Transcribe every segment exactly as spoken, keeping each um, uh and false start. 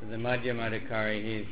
the Madhyamadikari, he's,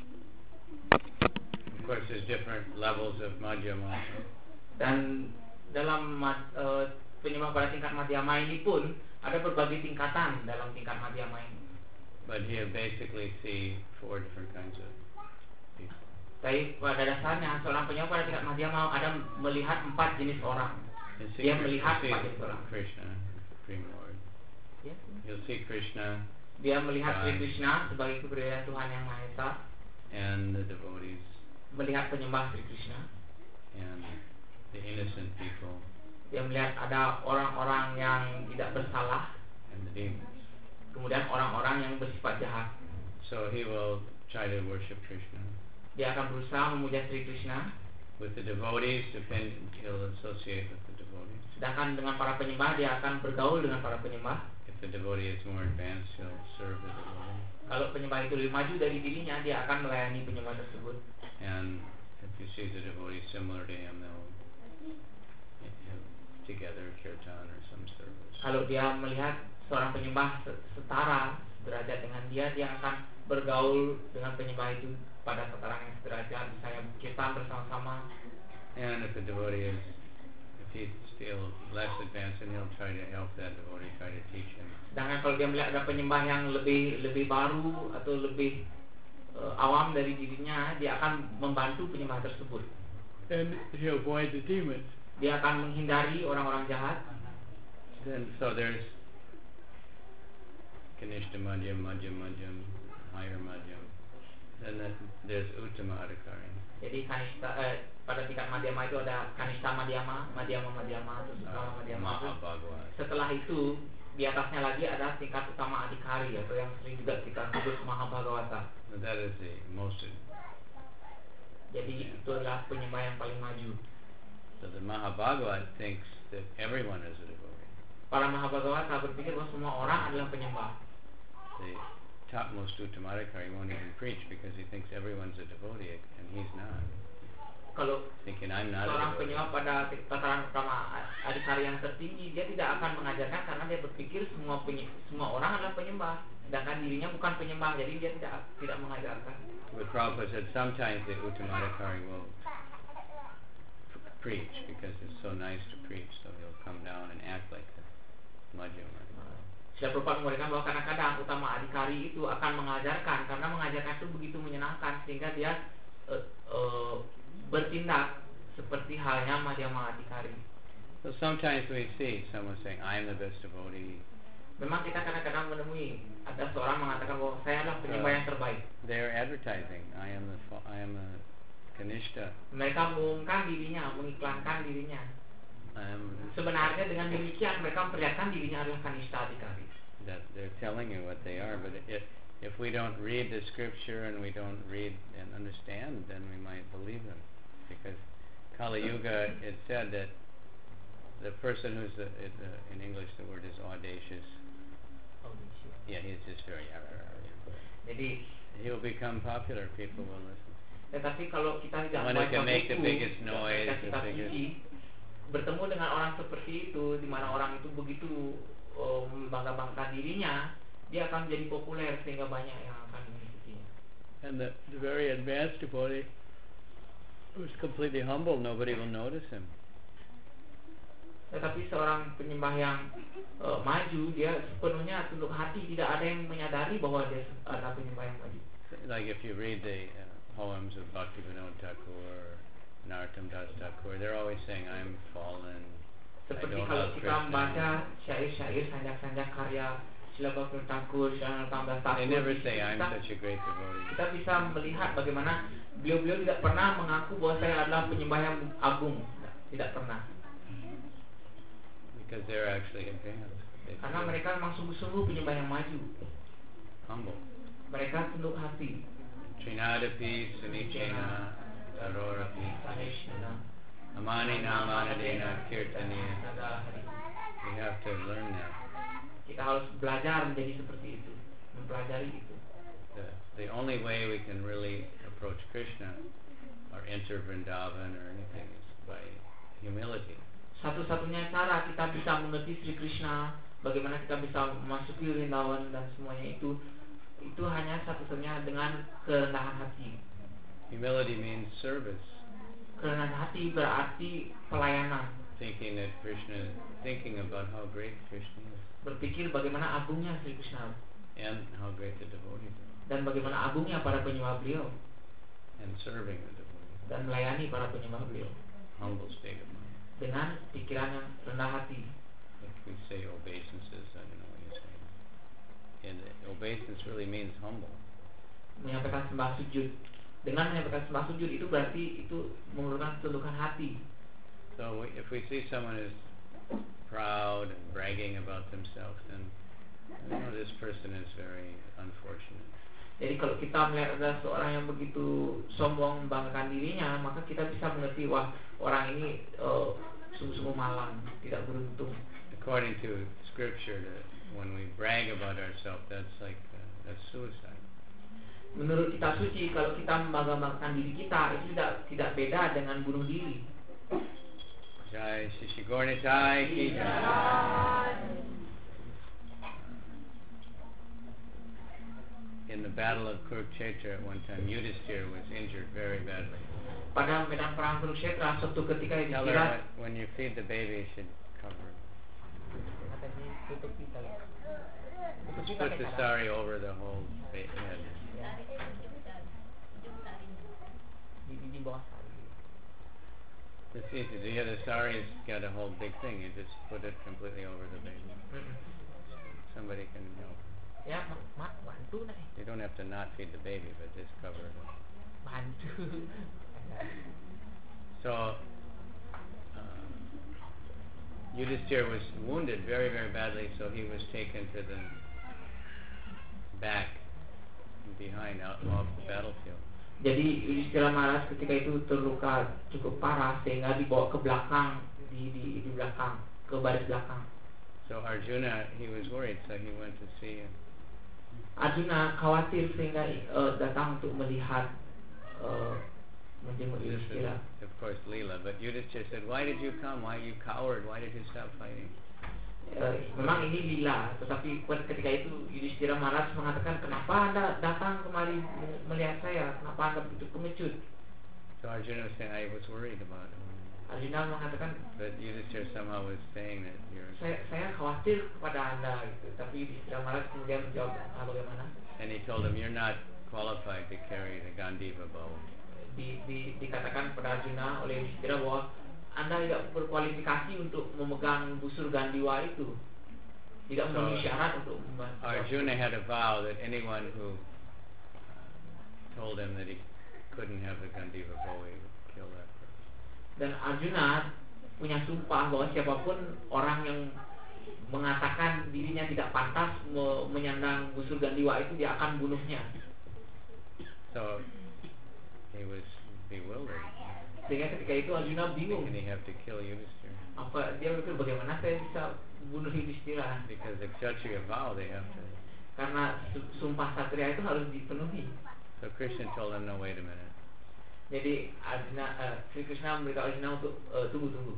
of course, there's different levels of Madhyama. Dan dalam uh, penyembah pada tingkat Madhyama ini pun ada berbagai tingkatan dalam tingkat Madhyama ini. But here basically see four different kinds of people. Tapi pada dasarnya seorang penyembah pada tingkat Madhyama ada melihat empat jenis orang. Dia melihat empat jenis orang. Krishna, Supreme Lord. Yeah. You'll see Krishna. Dia melihat Sri Krishna sebagai keberadaan Tuhan yang Maha Esa. And the devotees. Melihat penyembah Sri Krishna. And the innocent people. Dia melihat ada orang-orang yang tidak bersalah. And the demons. Kemudian orang-orang yang bersifat jahat. So he will try to worship Krishna. Dia akan berusaha memuja Sri Krishna. With the devotees, depend, he'll associate with the devotees. Sedangkan dengan para penyembah dia akan bergaul dengan para penyembah. If the devotee is more advanced, he'll serve the devotee. Kalau penyembah itu lebih maju dari dirinya, dia akan melayani penyembah tersebut. And if he sees a devotee similar to him, they'll have together kirtan or some service. Kalau dia melihat seorang penyembah setara derajat dengan dia, dia akan bergaul dengan penyembah itu pada tataran yang sederajat, misalnya kirtan bersama-sama. And if the devotee is, if he still less advanced, then he'll try to help that devotee, try to teach him. Sedangkan kalau dia melihat ada penyembah yang lebih lebih baru atau lebih uh, awam dari dirinya, dia akan membantu penyembah tersebut. And he'll avoid the demons. Dia akan menghindari orang-orang jahat. Then so there's Kanishta Madhyam, Madhyam Madhyam, higher Madhyam. Then there's Uttama Adhikari. Jadi kanista eh, pada tingkat Madhyama itu ada Kanista Madhyama, Madhyama Madhyama, terus Uttama Madhyama. Mahabhagavad. Setelah itu di atasnya lagi ada tingkat Uttama Adhikari atau yang sering juga kita sebut Mahabhagavata. That is the most. Jadi yeah. Itu adalah penyembah yang paling maju. So the Mahabhagavad thinks that everyone is a devotee. Para Mahabhagavata berpikir bahwa semua orang adalah penyembah. The topmost Uttamadhikari won't even preach because he thinks everyone's a devotee and he's not. Kalau thinking I'm not seorang a penyembah pada tataran pertama adhikari yang tertinggi, dia tidak akan mengajarkan karena dia berpikir semua penye, semua orang adalah penyembah, sedangkan dirinya bukan penyembah, jadi dia tidak tidak mengajarkan. But Prabhupada said sometimes the Uttamadhikari will preach because it's so nice to preach, so he'll come down and act like the Madhyama. Srila Prabhupada mengatakan bahwa kadang-kadang Uttama Adhikari itu akan mengajarkan karena mengajarkan itu begitu menyenangkan sehingga dia uh, uh, bertindak seperti halnya Madhyama Adhikari. So sometimes we see someone saying, "I am the best devotee." Memang kita kadang-kadang menemui ada seorang mengatakan bahwa saya adalah penyembah yang terbaik. They are advertising, "I am the I am a Kanishta." Mereka mengumumkan dirinya, mengiklankan dirinya. Sebenarnya dengan demikian mereka memperlihatkan dirinya adalah Kanishta Adhikari. That they're telling you what they are, but if if we don't read the scripture and we don't read and understand, then we might believe them, because Kali Yuga it said that the person who's the, it, uh, in English the word is audacious. Audacious. Yeah, he's just very. Jadi he'll become popular. People will listen. Tetapi kalau kita tidak baca buku, kita suci, bertemu dengan orang seperti itu, di mana orang itu begitu uh, membangga-banggakan dirinya, dia akan menjadi populer sehingga banyak yang akan mengikutinya. And the, the very advanced devotee who's completely humble, nobody will notice him. Tetapi seorang penyembah yang uh, maju, dia sepenuhnya tunduk hati, tidak ada yang menyadari bahwa dia adalah penyembah yang maju. Like if you read the uh, poems of Bhaktivinoda Thakur, Narottam Das Thakur, they're always saying, "I'm fallen." Seperti kalau kita membaca syair-syair sanjak-sanjak karya Srila Bhaktivinoda Thakur, Srila Narottam Das Thakur, they never say, "I'm such a great devotee." Kita bisa melihat bagaimana beliau-beliau tidak pernah mengaku bahwa saya adalah penyembah yang agung, tidak pernah. Because they're actually advanced. They Karena mereka memang sungguh-sungguh penyembah yang maju. Humble. Mereka tunduk hati. Trinadapi, Sunichena, Tarorapi, Saneshna, Amani Namanadena, Kirtaniya. We have to learn that. Kita harus belajar menjadi seperti itu, mempelajari itu. The, the only way we can really approach Krishna or enter Vrindavan or anything is by humility. Satu-satunya cara kita bisa mengerti Sri Krishna, bagaimana kita bisa memasuki Vrindavan dan semuanya itu itu hanya satu-satunya dengan kerendahan hati. Humility means service. Kerendahan hati berarti pelayanan. Thinking that Krishna, thinking about how great Krishna is. Berpikir bagaimana agungnya Sri Krishna. And how great the devotees are. Dan bagaimana agungnya para penyembah beliau. And serving the devotees. Dan melayani para penyembah beliau. Humble state of mind. Dengan pikiran yang rendah hati. If we say obeisances, I don't know what you're saying. And obeisance really means humble. Menyampaikan sembah sujud. Dengan menyampaikan sembah sujud itu berarti itu menurunkan ketundukan hati. So we, if we see someone who's proud and bragging about themselves, then you know this person is very unfortunate. Jadi kalau kita melihat ada seorang yang begitu sombong membanggakan dirinya, maka kita bisa mengerti wah orang ini uh, sungguh-sungguh malang, tidak beruntung. According to scripture, that when we brag about ourselves, that's like uh, that's suicide. Menurut kitab suci, kalau kita membanggakan diri kita, itu tidak tidak beda dengan bunuh diri. Jai Shri Gaur Nitai ki jai. In the battle of Kurukshetra at one time, Yudhishthira was injured very badly. Pada medan perang Kurukshetra, suatu ketika Tell her Yudhishthira, when, when you feed the baby, you should cover it. Just put the sari over the whole ba- head. di, di bawah sari. It's easy. The other sari's got a whole big thing. You just put it completely over the baby. Mm-mm. Somebody can help. Ya, mak, mak bantu nih. You don't have to not feed the baby, but just cover it up. Bantu. So, uh, Yudhishthira was wounded very, very badly, so he was taken to the back, behind, out off the battlefield. Jadi Yudhishthira Maharaj ketika itu terluka cukup parah sehingga dibawa ke belakang, di di di belakang, ke baris belakang. So Arjuna, he was worried, so he went to see him. Arjuna khawatir sehingga uh, datang untuk melihat uh, menjenguk This is, Yudhishthira. of course, Leela. But Yudhishthira said, "Why did you come? Why you coward? Why did you stop fighting?" Uh, memang ini lila, tetapi ketika itu Yudhishthira Maharaj mengatakan, kenapa anda datang kemari melihat saya? Kenapa anda begitu pengecut? So Arjuna was saying, "I was worried about him." Arjuna mengatakan, But Yudhishthira somehow was saying that you're. saya, saya khawatir kepada anda, gitu. Tapi Yudhishthira Maharaj kemudian menjawab, ah, bagaimana? And he told him, "You're not qualified to carry the Gandiva bow." Di, di, dikatakan pada Arjuna oleh Yudhishthira bahwa anda tidak berkualifikasi untuk memegang busur Gandiwa itu, tidak memenuhi syarat untuk membantu. Arjuna had a vow that anyone who told him that he couldn't have the Gandiva bow, he would kill that person. Dan Arjuna punya sumpah bahwa siapapun orang yang mengatakan dirinya tidak pantas me menyandang busur Gandiwa itu, dia akan bunuhnya. So he was bewildered. Sehingga ketika itu Arjuna bingung. And he have to kill Yudhishthira. Apa dia berpikir bagaimana saya bisa bunuh Yudhishthira? Because the Kshatriya vow, they have to. Karena sumpah satria itu harus dipenuhi. So Krishna told him, "No, wait a minute. Jadi Arjuna, uh, Sri Krishna memberitahu Arjuna untuk uh, tunggu tunggu.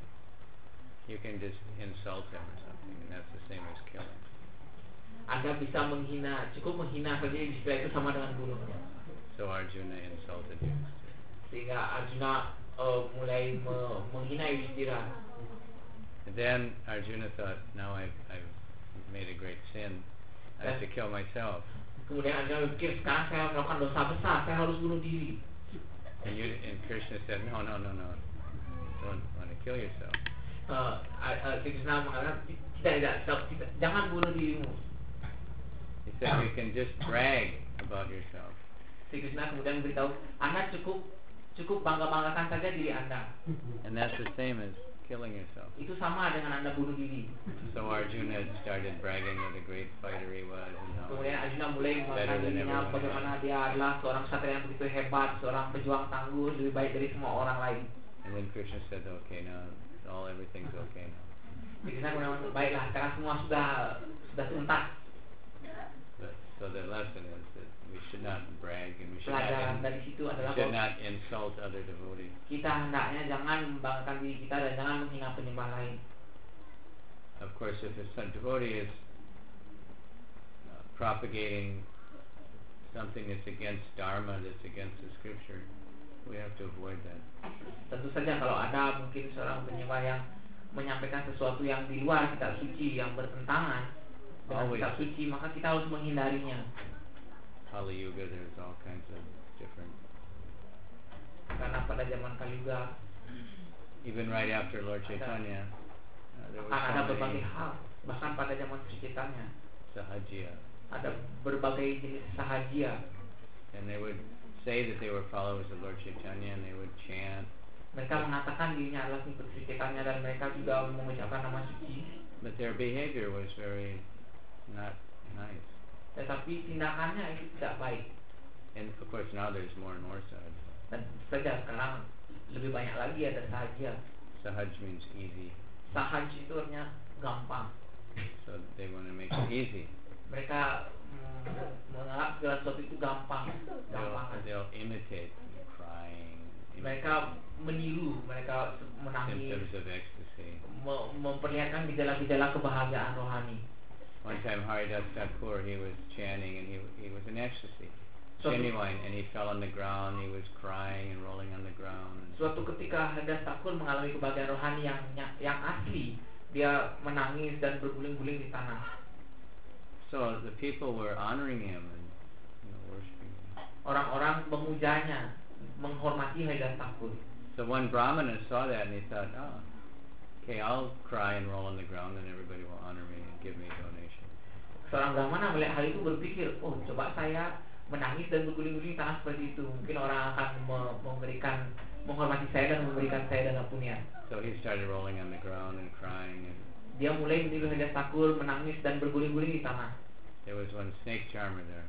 You can just insult him or something, and that's the same as killing." Anda bisa menghina, cukup menghina saja Yudhishthira itu sama dengan bunuhnya. So Arjuna insulted Yudhishthira. Sehingga Arjuna uh, mulai me menghina Yudhishthira. And then Arjuna thought, now I've, I've made a great sin. I have to kill myself. Kemudian Arjuna berpikir, sekarang saya melakukan dosa besar, saya harus bunuh diri. And, you, and Krishna said, no, no, no, no. Don't want to kill yourself. Uh, uh, Krishna mengatakan, tidak, tidak, tidak, tidak, jangan bunuh dirimu. He said, you can just brag about yourself. Sri Krishna kemudian beritahu, Anda cukup cukup bangga-banggakan saja diri Anda. And that's the same as killing yourself. Itu sama dengan Anda bunuh diri. So Arjuna started bragging what a great fighter he was. And how Kemudian Arjuna mulai mengatakan dirinya bagaimana dia adalah seorang ksatria yang begitu hebat, seorang pejuang tangguh, lebih baik dari semua orang lain. And then Krishna said, okay, now all everything's okay now. Krishna kemudian, baiklah, sekarang semua sudah sudah tuntas. But, so the lesson is that we should not brag and we should Pelajaran not, dari situ we adalah should bahwa not insult other devotees. kita hendaknya jangan membanggakan diri kita dan jangan menghina penyembah lain. Of course, if a devotee is uh, propagating something that's against dharma, that's against the scripture, we have to avoid that. Tentu saja kalau ada mungkin seorang penyembah yang menyampaikan sesuatu yang di luar kitab suci yang bertentangan dengan Always. kitab suci, maka kita harus menghindarinya. Kali Yuga, there's all kinds of different. Karena pada zaman Kali Yuga, even right after Lord Chaitanya, uh, there akan ada was so berbagai many hal. Bahkan pada zaman Sri Chaitanya sahajya, ada berbagai jenis sahaja. and they would say that they were followers of Lord Chaitanya, and they would chant. Mereka mengatakan dirinya adalah pengikut Sri Chaitanya dan mereka juga mengucapkan nama suci. But their behavior was very not nice. Tetapi tindakannya itu tidak baik. And of course now there's more and more sahaj. Dan saja sekarang lebih banyak lagi ada sahaja. Sahaj means easy, Sahaj itu artinya gampang. so they want to make it easy. Mereka mm, menganggap segala sesuatu itu gampang, They'll, gampang. they'll imitate crying, Mereka meniru, mereka menangis, symptoms of ecstasy. me- memperlihatkan gejala-gejala kebahagiaan rohani. One time Haridas Thakur, he was chanting and he he was in ecstasy, Suatu, genuine, and he fell on the ground. He was crying and rolling on the ground. suatu ketika Haridas Thakur mengalami kebahagiaan rohani yang yang asli, dia menangis dan berguling-guling di tanah. So the people were honoring him and you know, worshiping him. Orang-orang memujanya, menghormati Haridas Thakur. So one Brahmana saw that and he thought, oh, okay, I'll cry and roll on the ground, and everybody will honor me and give me a donation. Seorang Brahmana melihat hal itu berpikir, oh coba saya menangis dan berguling-guling di tanah seperti itu, mungkin orang akan me- memberikan, menghormati saya dan memberikan saya dana punya. So he started rolling on the ground and crying, and Dia mulai meniru Haridas Thakur, menangis dan berguling-guling di tanah. there was one snake charmer there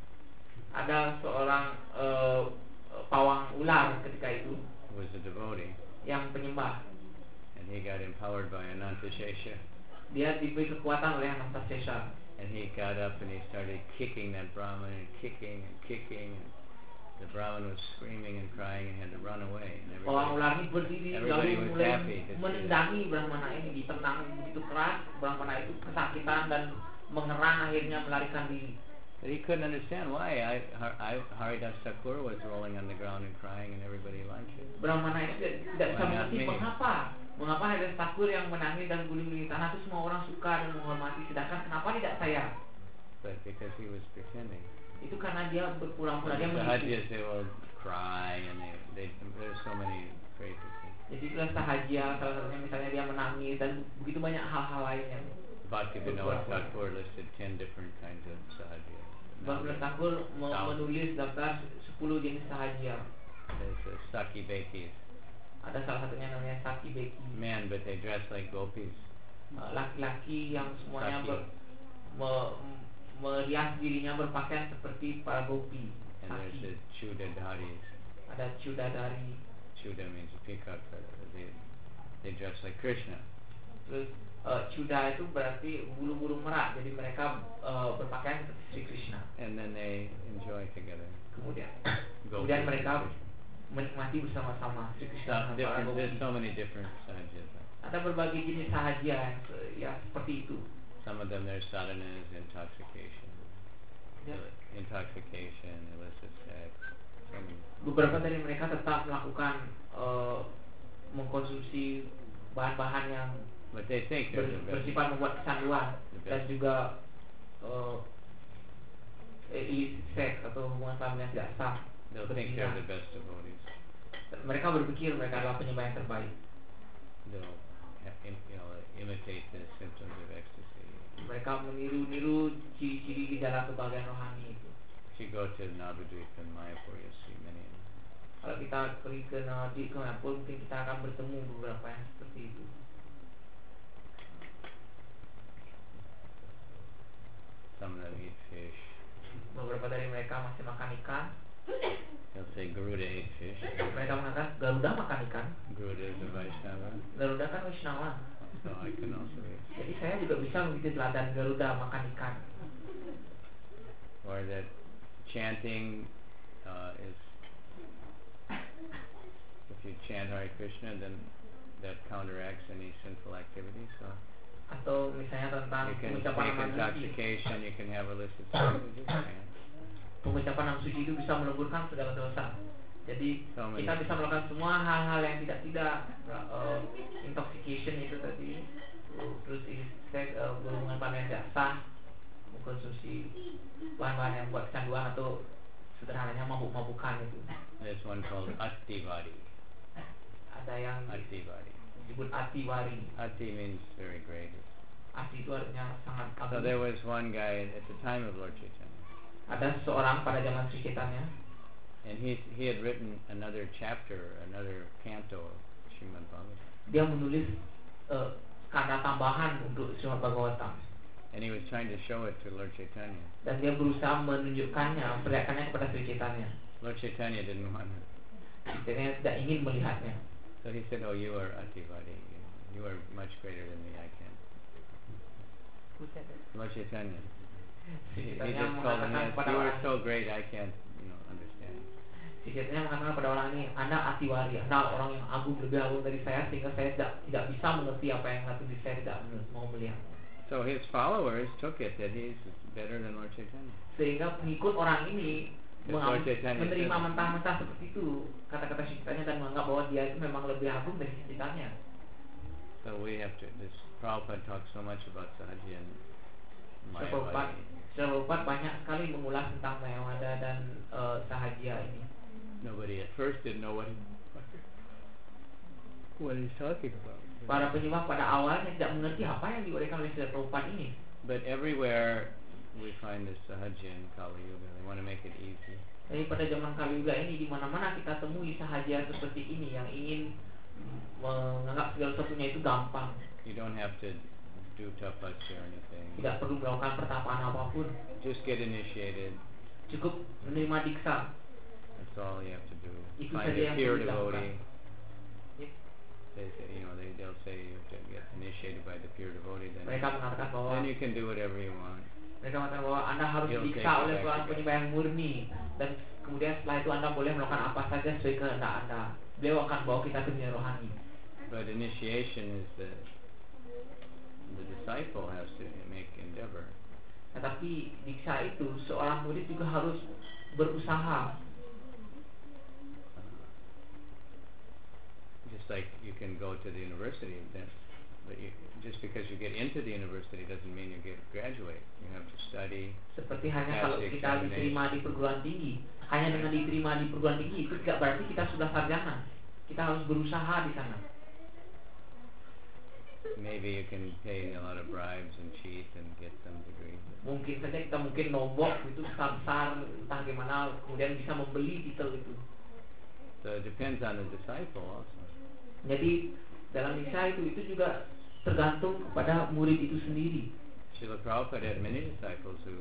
Ada seorang uh, pawang ular ketika itu who was a devotee, yang penyembah. and he got empowered by Anantashesha, Dia diberi kekuatan oleh Anantasesa. and he got up and he started kicking that Brahman and kicking and kicking, and the Brahman was screaming and crying and had to run away, and Pawang everybody, ular ini berdiri everybody lalu was mulai happy to see menendangi Brahmana ini, ditendang begitu keras. Brahmana itu kesakitan dan mengerang, akhirnya melarikan diri. But he couldn't understand why I, Har- I, Haridas Thakur was rolling on the ground and crying and everybody liked it. Brahmana itu tidak, tidak bisa Why not mengerti me? mengapa mengapa Haridas Thakur yang menangis dan guling-guling di tanah itu semua orang suka dan menghormati, sedangkan kenapa tidak saya? But because he was pretending. Itu karena dia berpura-pura, dia The menipu. Hajjas, they will cry and they, they, there's so many phrases. Jadi itulah sahaja, salah satunya misalnya dia menangis dan begitu banyak hal-hal lainnya. Bhakti Vinod Thakur listed ten different kinds of sahaja. Bhakti Thakur me- Tahu. menulis daftar sepuluh jenis sahaja. There's the Saki Bekis, Ada salah satunya namanya Saki Beki. men, but they dress like gopis. Uh, Laki-laki yang semuanya Saki. ber, me- merias dirinya berpakaian seperti para gopi. And there's Saki. the Chudadaris. Ada Chudadari. Chuda means a peacock feather. They, they dress like Krishna. Terus uh, Chuda itu berarti bulu-bulu merak. Jadi mereka uh, berpakaian seperti Sri Krishna. And then they enjoy together. Kemudian, Gopis kemudian and mereka Krishna. menikmati bersama-sama Sri Krishna So, dan para different, gopi. there's so many different sahajas. Ada berbagai jenis sahaja yang, se- yang seperti itu. Some of them there's sadhanas, intoxication, Ya. intoxication, illicit sex. So many. Beberapa dari mereka tetap melakukan uh, mengkonsumsi bahan-bahan yang But they think they're ber- the best. bersifat membuat kecanduan The dan best. juga uh, illicit sex atau hubungan kelamin yang tidak sah. They'll think berzina. they're the best devotees. Mereka berpikir mereka adalah penyembah yang terbaik. They'll ha- im- you know, imitate the symptoms of ecstasy. Mereka meniru-niru ciri-ciri gejala kebahagiaan rohani itu. If you go to Navadvip and Mayapur, you'll see many of them. Kalau kita pergi ke Nadi, ke Mayapur, mungkin kita akan bertemu beberapa yang seperti itu. Some of them eat fish. Beberapa dari mereka masih makan ikan. They'll say Garuda ate fish. Mereka mengatakan Garuda makan ikan. Garuda is a Vaishnava, Garuda kan Wisnawa. so I can also eat. Jadi saya juga bisa mengikuti teladan Garuda makan ikan. Or that chanting uh, is, if you chant Hare Krishna, then that counteracts any sinful activity. So Atau misalnya tentang you can pengucapan take nama suci. intoxication, you can have illicit sex, you just chant. pengucapan nama suci itu bisa meleburkan segala dosa. Jadi So many kita bisa melakukan semua hal-hal yang tidak tidak uh, intoxication itu tadi, terus seks uh, berhubungan pada yang tidak sah, mengkonsumsi bahan-bahan yang buat kecanduan atau sederhananya mabuk-mabukan itu. There's one called Attivari. Ada yang Attivari. disebut atiwari. Atti means very great. Ati itu artinya sangat So agung. there was one guy at the time of Lord Chaitanya, Ada seseorang pada zaman Sri Chaitanya, and he he had written another chapter, another canto of Srimad Bhagavatam, dia menulis uh, kanda tambahan untuk Srimad Bhagavatam, and he was trying to show it to Lord Chaitanya. dan dia berusaha menunjukkannya, memperlihatkannya kepada Sri Chaitanya. Lord Chaitanya didn't want it. Sri Chaitanya tidak ingin melihatnya. So he said, "Oh, you are Attivari. You are much greater than me. I can't." Lord Chaitanya. He, he just told him, "Yes, you are so great. I can't, you know, understand." Sri Chaitanya mengatakan pada orang ini, Anda Atiwari, Anda orang yang agung, lebih agung dari saya, sehingga saya tidak tidak bisa mengerti apa yang nanti saya tidak mau melihat. So his followers took it that he's better than Lord Chaitanya. Sehingga pengikut orang ini Lord Chaitanya menerima said- mentah-mentah seperti itu kata-kata Sri Chaitanya dan menganggap bahwa dia itu memang lebih agung dari Sri Chaitanya. So we have to. This Prabhupada talks so much about Sahaja and Sri Prabhupada Mayavadi. Sri Prabhupada banyak sekali mengulas tentang Mayavada dan uh, Sahaja ini. Nobody at first didn't know what he, what he's talking about. Para penyembah pada awalnya tidak mengerti apa yang diuraikan oleh Sri Prabhupada ini. But everywhere we find this Sahaja in Kali Yuga. They want to make it easy. Jadi pada zaman Kali Yuga ini di mana-mana kita temui Sahaja seperti ini yang ingin menganggap segala sesuatunya itu gampang. You don't have to do tapasya or anything. Tidak perlu melakukan pertapaan apapun. Just get initiated. Cukup menerima diksa. That's all you have to do. Itu Find saja a yang peer perlu dilakukan. devotee. Ya. They say, you know, they they'll say you have to get initiated by the peer devotee. Then Mereka mengatakan bahwa then you can do whatever you want. mereka mengatakan bahwa Anda harus He'll diksa take you oleh back seorang to penyembah yang murni, dan kemudian setelah itu Anda boleh melakukan apa saja sesuai kehendak Anda. Beliau akan bawa kita ke dunia rohani. But initiation is the the disciple has to make endeavor. Tetapi diksa itu seorang murid juga harus berusaha. Just like you can go to the university, then, but you, just because you get into the university doesn't mean you get graduate. You have to study. Seperti hanya pass kalau the kita diterima di perguruan tinggi, hanya dengan diterima di perguruan tinggi itu tidak berarti kita sudah sarjana. Kita harus berusaha di sana. Maybe you can pay a lot of bribes and cheat and get some degree. Mungkin saja kita mungkin nombok itu besar-besar, entah gimana, kemudian bisa membeli titel itu. So it depends on the disciple also. Jadi dalam diksa itu itu juga tergantung kepada murid itu sendiri. Srila Prabhupada had many disciples who,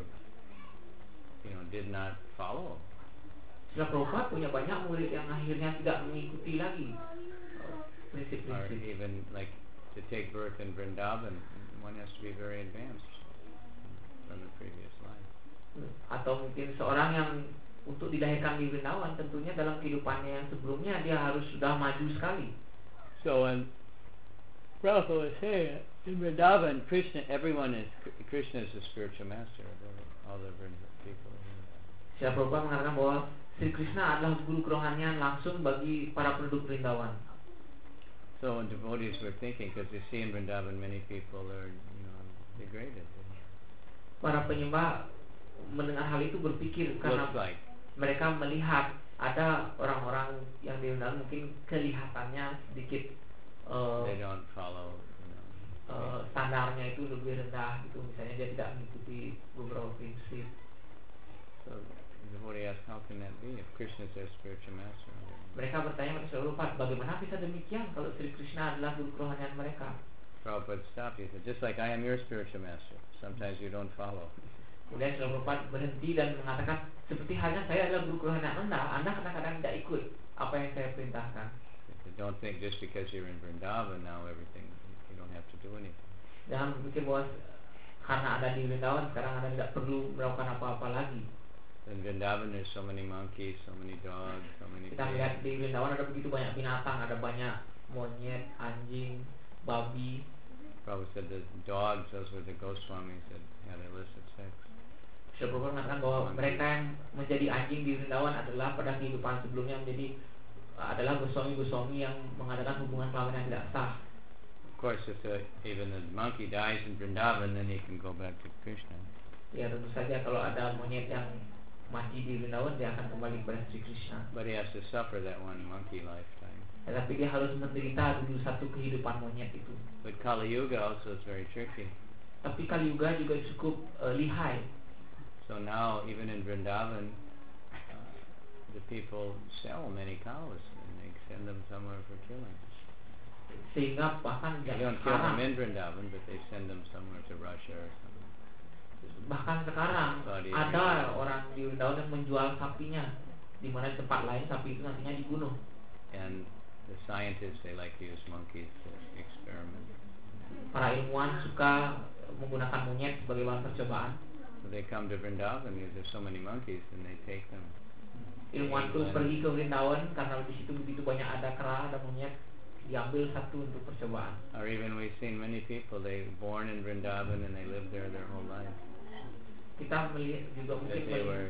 you know, did not follow. Srila Prabhupada punya banyak murid yang akhirnya tidak mengikuti lagi uh, Or prinsip-prinsip. even like to take birth in Vrindavan, one has to be very advanced from the previous life. Atau mungkin seorang yang untuk dilahirkan di Vrindavan, tentunya dalam kehidupannya yang sebelumnya dia harus sudah maju sekali. So when Prabhupada was saying in Vrindavan, Krishna, everyone is Krishna is the spiritual master of every, all the Vrindavan people. Srila Prabhupada mengatakan bahwa Sri Krishna adalah guru kerohanian langsung bagi para penduduk Vrindavan. So when devotees were thinking, because they see in Vrindavan many people are, you know, degraded. Para penyembah mendengar hal itu berpikir karena Looks like. mereka melihat ada orang-orang yang di Vrindavan mungkin kelihatannya sedikit uh, They don't follow, you know. uh, standarnya itu lebih rendah gitu, misalnya dia tidak mengikuti beberapa prinsip. So the devotee asked, how can that be if Krishna is their spiritual master? Mereka bertanya kepada Sri Prabhupada, bagaimana bisa demikian kalau Sri Krishna adalah guru kerohanian mereka? Prabhupada stopped. He said, just like I am your spiritual master, sometimes you don't follow. Kemudian Sri Prabhupada berhenti dan mengatakan, seperti halnya saya adalah guru kerohanian Anda, Anda kadang-kadang tidak ikut apa yang saya perintahkan. He said, don't think just because you're in Vrindavan now everything, you don't have to do anything. Jangan berpikir bahwa karena ada di Vrindavan sekarang Anda tidak perlu melakukan apa-apa lagi. In Vrindavan there's so many monkeys, so many dogs, so many Kita pigs. melihat di Vrindavan ada begitu banyak binatang, ada banyak monyet, anjing, babi. Prabhupada said the dogs, those were the Goswamis that had illicit sex. Srila Prabhupada mengatakan bahwa mereka yang menjadi anjing di Vrindavan adalah pada kehidupan sebelumnya menjadi adalah Goswami-Goswami yang mengadakan hubungan kelamin yang tidak sah. Of course, if the, even the monkey dies in Vrindavan, then he can go back to Krishna. Ya tentu saja kalau ada monyet yang mati di Vrindavan dia akan kembali kepada Sri Krishna. But he has to suffer that one monkey lifetime. Tetapi dia harus menderita dulu satu kehidupan monyet itu. But Kali Yuga also is very tricky. Tapi Kali Yuga juga cukup uh, lihai. So now, even in Vrindavan, uh, the people sell many cows and they send them somewhere for killing. Sehingga bahkan They don't kill them in Vrindavan, but they send them somewhere to Russia or something. Bahkan sekarang ada orang di Vrindavan yang menjual sapinya, di mana di tempat lain sapi itu nantinya dibunuh. And the scientists, they like to use monkeys to experiment. Para ilmuwan suka menggunakan monyet sebagai bahan percobaan. So they come to Vrindavan because there's so many monkeys, and they take them. Ilmuwan itu pergi ke Vrindavan karena di situ begitu banyak ada kera, ada monyet, diambil satu untuk percobaan. Or even we've seen many people, they born in Vrindavan and they live there their whole life. Kita melihat juga mungkin They were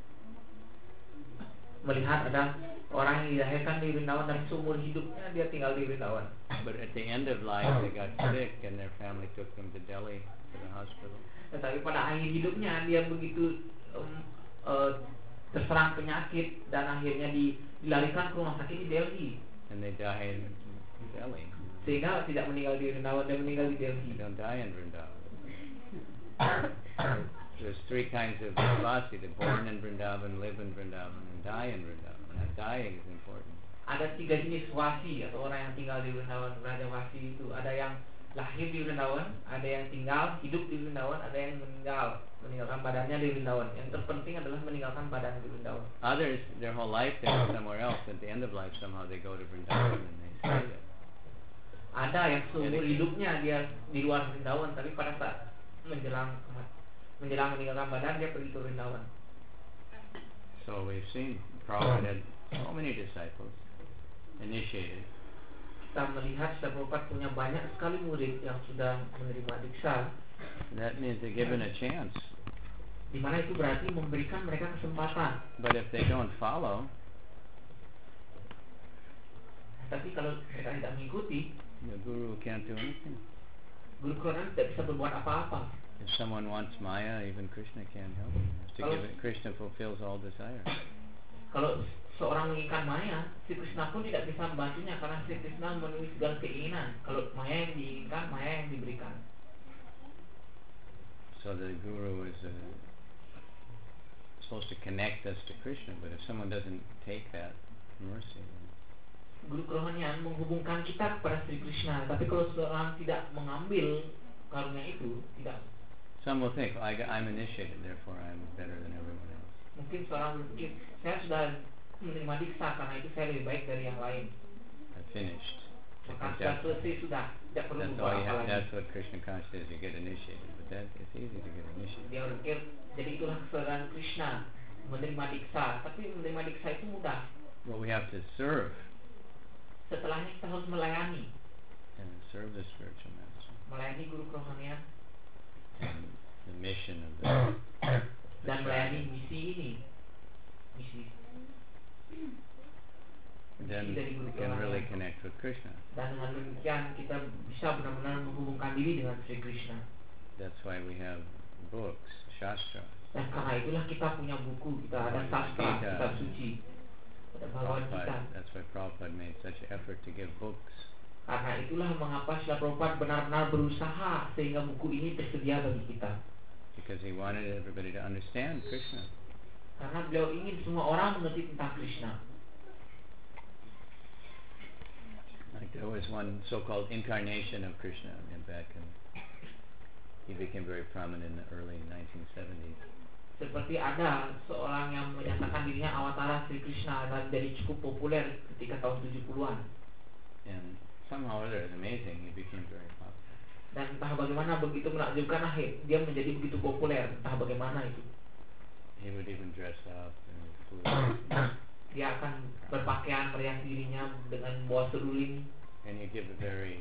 melihat ada orang yang dilahirkan di Vrindavan dan seumur hidupnya dia tinggal di Vrindavan. But at the end of life, they got sick and their family took them to Delhi to the hospital. Tetapi pada akhir hidupnya dia begitu um, uh, terserang penyakit dan akhirnya di, dilarikan ke rumah sakit di Delhi. And they die in Delhi. Sehingga tidak meninggal di Vrindavan, dia meninggal di Delhi. They don't die in Vrindavan. There's three kinds of Vasi: the born in Vrindavan, live in Vrindavan, and die in Vrindavan. That dying is important. Ada tiga jenis wasi atau orang yang tinggal di Vrindavan. Raja wasi itu ada yang lahir di Vrindavan, ada yang tinggal hidup di Vrindavan, ada yang meninggal meninggalkan badannya di Vrindavan. Yang terpenting adalah meninggalkan badan di Vrindavan. Others, their whole life they are somewhere else. At the end of life, somehow they go to Vrindavan and they stay there. Ada yang seumur hidupnya dia di luar Vrindavan, tapi pada saat menjelang menjelang meninggalkan badan dia pergi ke Vrindavan. So we've seen Prabhupada had so many disciples initiated. Kita melihat Srila Prabhupada punya banyak sekali murid yang sudah menerima diksa. That means they're given a chance. Di mana itu berarti memberikan mereka kesempatan. But if they don't follow, tapi kalau mereka tidak mengikuti, the guru can't do anything. Guru Krishna tidak bisa berbuat apa-apa. If someone wants Maya, even Krishna can't help him. To give it, Krishna fulfills all desires. Kalau seorang menginginkan Maya, Sri Krishna pun tidak bisa membantunya karena Sri Krishna memenuhi segala keinginan. Kalau Maya yang diinginkan, Maya yang diberikan. So the guru is uh, supposed to connect us to Krishna, but if someone doesn't take that mercy, Guru kerohanian menghubungkan kita kepada Sri Krishna, tapi kalau seorang tidak mengambil karunia itu, tidak. Some will think, I, I'm initiated, therefore I'm better than everyone else. Mungkin seorang berpikir, saya sudah menerima diksa karena itu saya lebih baik dari yang lain. I finished. Maka sudah selesai sudah, tidak perlu That's, berbuat all you apa have, lagi. that's what Krishna consciousness is, you get initiated. But that, it's easy to get initiated. Dia berpikir, jadi itulah kesadaran Krishna, menerima diksa. Tapi menerima diksa itu mudah. But we have to serve. Setelahnya kita harus melayani. And serve the spiritual master. Melayani guru kerohanian. And the mission of the, the dan melayani misi ini. Misi. Then we can really connect with Krishna. Dan dengan demikian kita bisa benar-benar menghubungkan diri dengan Sri Krishna. That's why we have books, Shastra. Dan karena itulah kita punya buku, kita ada sastra, kitab suci, ada Bhagavad Gita. That's why Prabhupada made such an effort to give books. Karena itulah mengapa Srila Prabhupada benar-benar berusaha sehingga buku ini tersedia bagi kita. Because he wanted everybody to understand Krishna. Karena beliau ingin semua orang mengerti tentang Krishna. Like there was one so-called incarnation of Krishna in back and he became very prominent in the early nineteen seventies. Seperti ada seorang yang menyatakan dirinya awatara Sri Krishna dan jadi cukup populer ketika tahun tujuh puluhan. And somehow or other, it's amazing, he became very popular. Dan entah bagaimana begitu menakjubkan akhir dia menjadi begitu populer, entah bagaimana itu. He would even dress up in food. Dia akan berpakaian merias dirinya dengan bawa seruling. And he give a very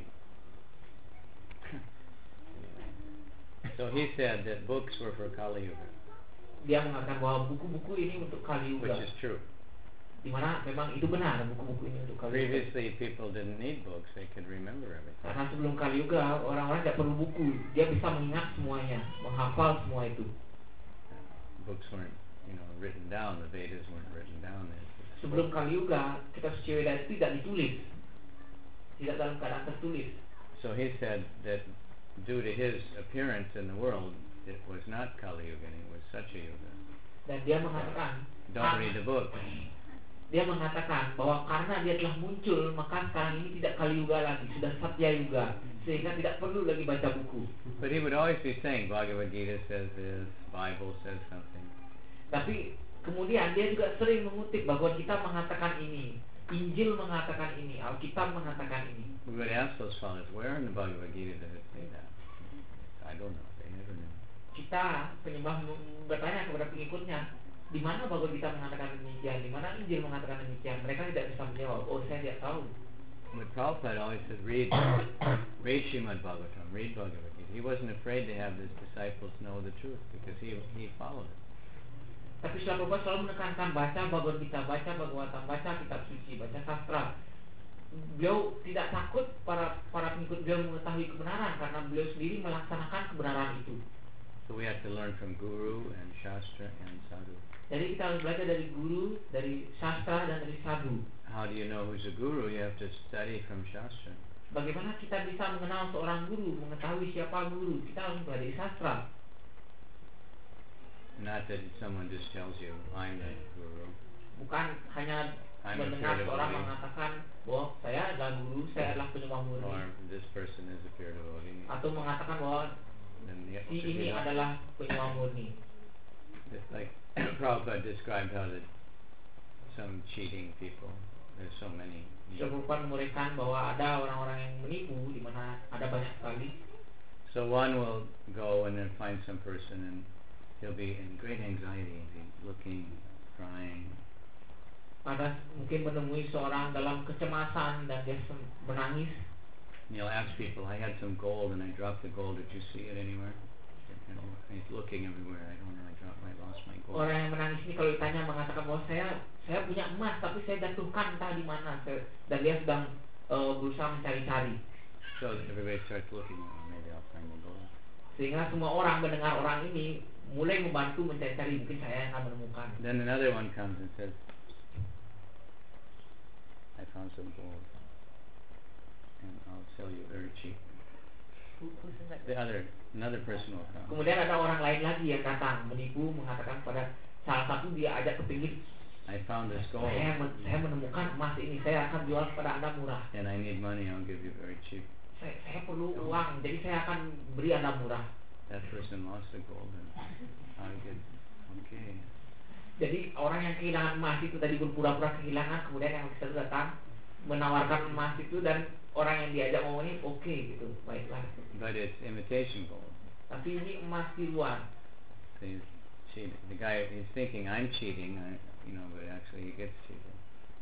so he said that books were for Kali Yuga. dia mengatakan bahwa buku-buku ini untuk Kali which Yuga, is true. di mana memang itu benar, buku-buku ini untuk Kali Yuga. Previously, people didn't need books; they could remember everything. Karena sebelum Kali Yuga, orang-orang tidak perlu buku, dia bisa mengingat semuanya, menghafal semua itu. Books weren't, you know, written down. The Vedas weren't written down. Sebelum Kali Yuga, kitab suci Weda itu tidak ditulis, tidak dalam keadaan tertulis. So he said that due to his appearance in the world, it was not Kali Yuga; it was Satya Yuga. Dan dia mengatakan, Don't read the book. Dia mengatakan bahwa karena dia telah muncul, maka sekarang ini tidak Kali Yuga lagi, sudah Satya Yuga, sehingga tidak perlu lagi baca buku. But he would always be saying, Bhagavad Gita says this, Bible says something. Tapi kemudian dia juga sering mengutip bahwa kita mengatakan ini, Injil mengatakan ini, Alkitab mengatakan ini. We would ask those scholars, where in the Bhagavad Gita does it say that? I don't know. They never knew. Kita penyembah bertanya kepada pengikutnya, di mana Bhagavad Gita mengatakan demikian, di mana Injil mengatakan demikian. Mereka tidak bisa menjawab. Oh, saya tidak tahu. But Prabhupada always said, read, read Srimad Bhagavatam, read Bhagavad Gita. He wasn't afraid to have his disciples know the truth because he he followed it. Tapi Srila Prabhupada selalu menekankan baca Bhagavad Gita, baca Bhagavatam, baca kitab suci, baca sastra. Beliau tidak takut para para pengikut beliau mengetahui kebenaran karena beliau sendiri melaksanakan kebenaran itu. So we have to learn from Guru and Shastra and Sadhu. Jadi kita harus belajar dari guru, dari sastra dan dari sadhu. How do you know who's a guru? You have to study from Shastra. Bagaimana kita bisa mengenal seorang guru, mengetahui siapa guru? Kita harus belajar sastra. Not that someone just tells you, I'm the guru. Bukan hanya I'm mendengar a seorang devotee. mengatakan bahwa saya adalah guru, saya adalah penyembah murni, Or this person is a pure devotee. atau mengatakan bahwa Then the, si if ini you know- adalah penyembah murni. It's like Prabhupada described how that some cheating people, there's so many. Prabhupada memberikan bahwa ada orang-orang yang menipu, di mana ada banyak sekali. So one will go and then find some person and he'll be in great anxiety, he's looking, crying. Ada mungkin menemui seorang dalam kecemasan dan dia sem- menangis. And he'll ask people, I had some gold and I dropped the gold, did you see it anywhere? You know, and he's looking everywhere, I don't know, I dropped, I lost my gold. Orang yang menangis ini kalau ditanya mengatakan bahwa saya saya punya emas tapi saya jatuhkan entah di mana. Saya- dan dia sedang uh, berusaha mencari-cari. So everybody starts looking, oh, maybe I'll find the gold. Sehingga semua orang mendengar orang ini mulai membantu mencari-cari, mungkin saya yang akan menemukan. Then another one comes and says, I found some gold and I'll sell you very cheap. The other, another person will come. Kemudian ada orang lain lagi yang datang menipu, mengatakan pada salah satu dia ajak ke pinggir, I found this gold saya, men- saya menemukan emas ini, saya akan jual kepada anda murah. and I need money, I'll give you very cheap. Saya, saya perlu uang, jadi saya akan beri anda murah. That person lost the gold and I get, okay. Jadi orang yang kehilangan emas itu tadi berpura-pura kehilangan, kemudian yang bisa datang menawarkan emas itu dan orang yang diajak ngomong ini oke okay, gitu, baiklah. But it's imitation gold. Tapi ini emas tiruan. So he's cheating. The guy, he's thinking I'm cheating, I, you know, but actually he gets cheated.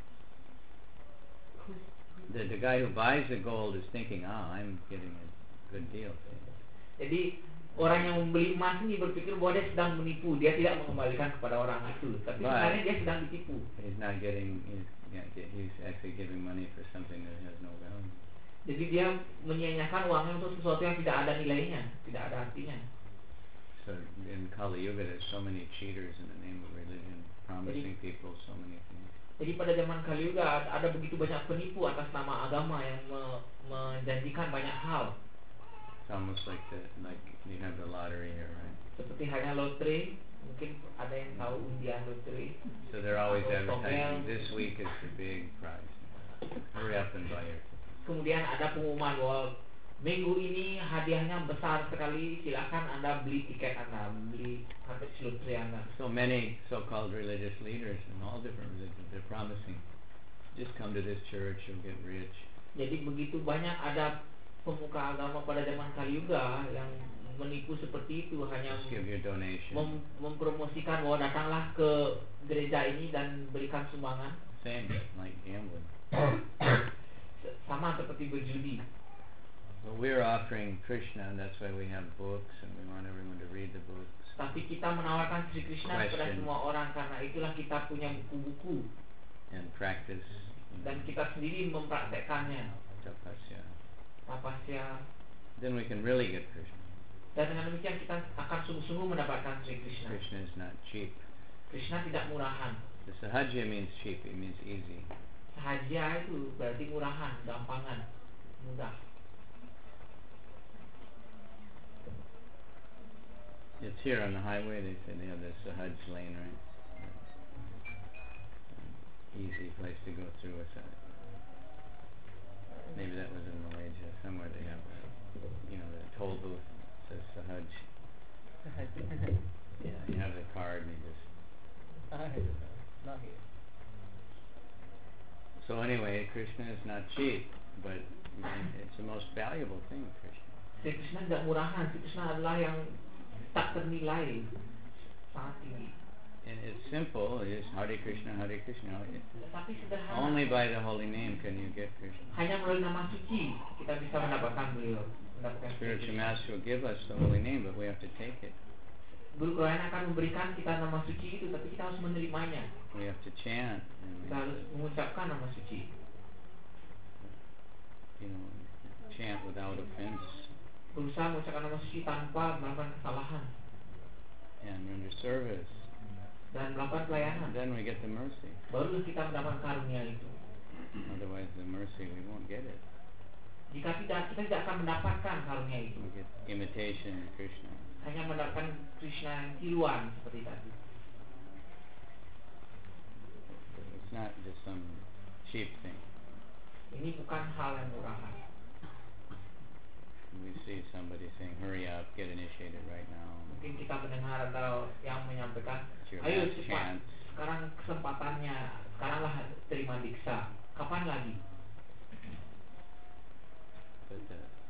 The, the guy who buys the gold is thinking, ah, I'm getting a good deal. Jadi orang yang membeli emas ini berpikir bahwa dia sedang menipu, dia tidak mengembalikan kepada orang itu, tapi Right. sebenarnya dia sedang ditipu. He's not getting, he's, yeah, he's actually giving money for something that has no value. Jadi dia menyia-nyiakan uangnya untuk sesuatu yang tidak ada nilainya, tidak ada artinya. So in Kali Yuga, there's so many cheaters in the name of religion, promising people so many things. Jadi pada zaman Kali Yuga ada begitu banyak penipu atas nama agama yang me- menjanjikan banyak hal. It's almost like the, like you have the lottery here, right? Seperti hanya lotre, mungkin ada yang tahu undian lotre. So they're always Atau advertising, togel. this week is the big prize. Hurry up and buy your ticket. Kemudian ada pengumuman bahwa minggu ini hadiahnya besar sekali, silakan anda beli tiket anda, beli kartu lotre anda. So many so-called religious leaders in all different religions, they're promising, just come to this church, you'll get rich. Jadi begitu banyak ada pemuka agama pada zaman Kali Yuga yang menipu seperti itu, hanya Just give your donation. mem- mempromosikan bahwa datanglah ke gereja ini dan berikan sumbangan. Same, like gambling. Sama seperti berjudi. But we're offering Krishna, and that's why we have books, and we want everyone to read the books. Tapi kita menawarkan Sri Krishna kepada Question. semua orang, karena itulah kita punya buku-buku and practice dan kita sendiri mempraktekkannya. tapasya. Tapasya. Then we can really get Krishna. Dan dengan demikian kita akan sungguh-sungguh mendapatkan Sri Krishna. Krishna is not cheap. Krishna tidak murahan. The sahajya means cheap, it means easy. Sahajya itu berarti murahan, gampangan, mudah. It's here on the highway, they say they have this Sahaj lane, right? Easy place to go through with that. Maybe that was in Malaysia, somewhere they have that. You know, the toll booth says Sahaj. Yeah, you have the card and you just... Not here. So anyway, Krishna is not cheap, but it's the most valuable thing, Krishna. Sri Krishna tidak murahan, Sri Krishna adalah yang tak ternilai, sangat tinggi. And it's simple, it's Hare Krishna, Hare Krishna. Tapi sederhana. Only by the holy name can you get Krishna. Hanya melalui nama suci kita bisa mendapatkan beliau. Mendapatkan Spiritual Master will give us the holy name, but we have to take it. Guru Kerohanian akan memberikan kita nama suci itu, tapi kita harus menerimanya. We have to chant. Kita harus mengucapkan nama suci. You know, chant without offense. Berusaha mengucapkan nama suci tanpa melakukan kesalahan. And render service. Dan melakukan pelayanan. Then we get the mercy. Barulah kita mendapatkan karunia itu. Otherwise the mercy, we won't get it. Jika tidak, kita tidak akan mendapatkan karunia itu. We get imitation of Krishna. Hanya mendapatkan Krishna yang tiruan seperti tadi. It's not just some cheap thing. Ini bukan hal yang murahan. We see somebody saying, hurry up, get initiated right now. Mungkin kita mendengar atau yang menyampaikan, Your ayo last cepat, chance. sekarang kesempatannya, sekaranglah terima diksa. Kapan lagi? But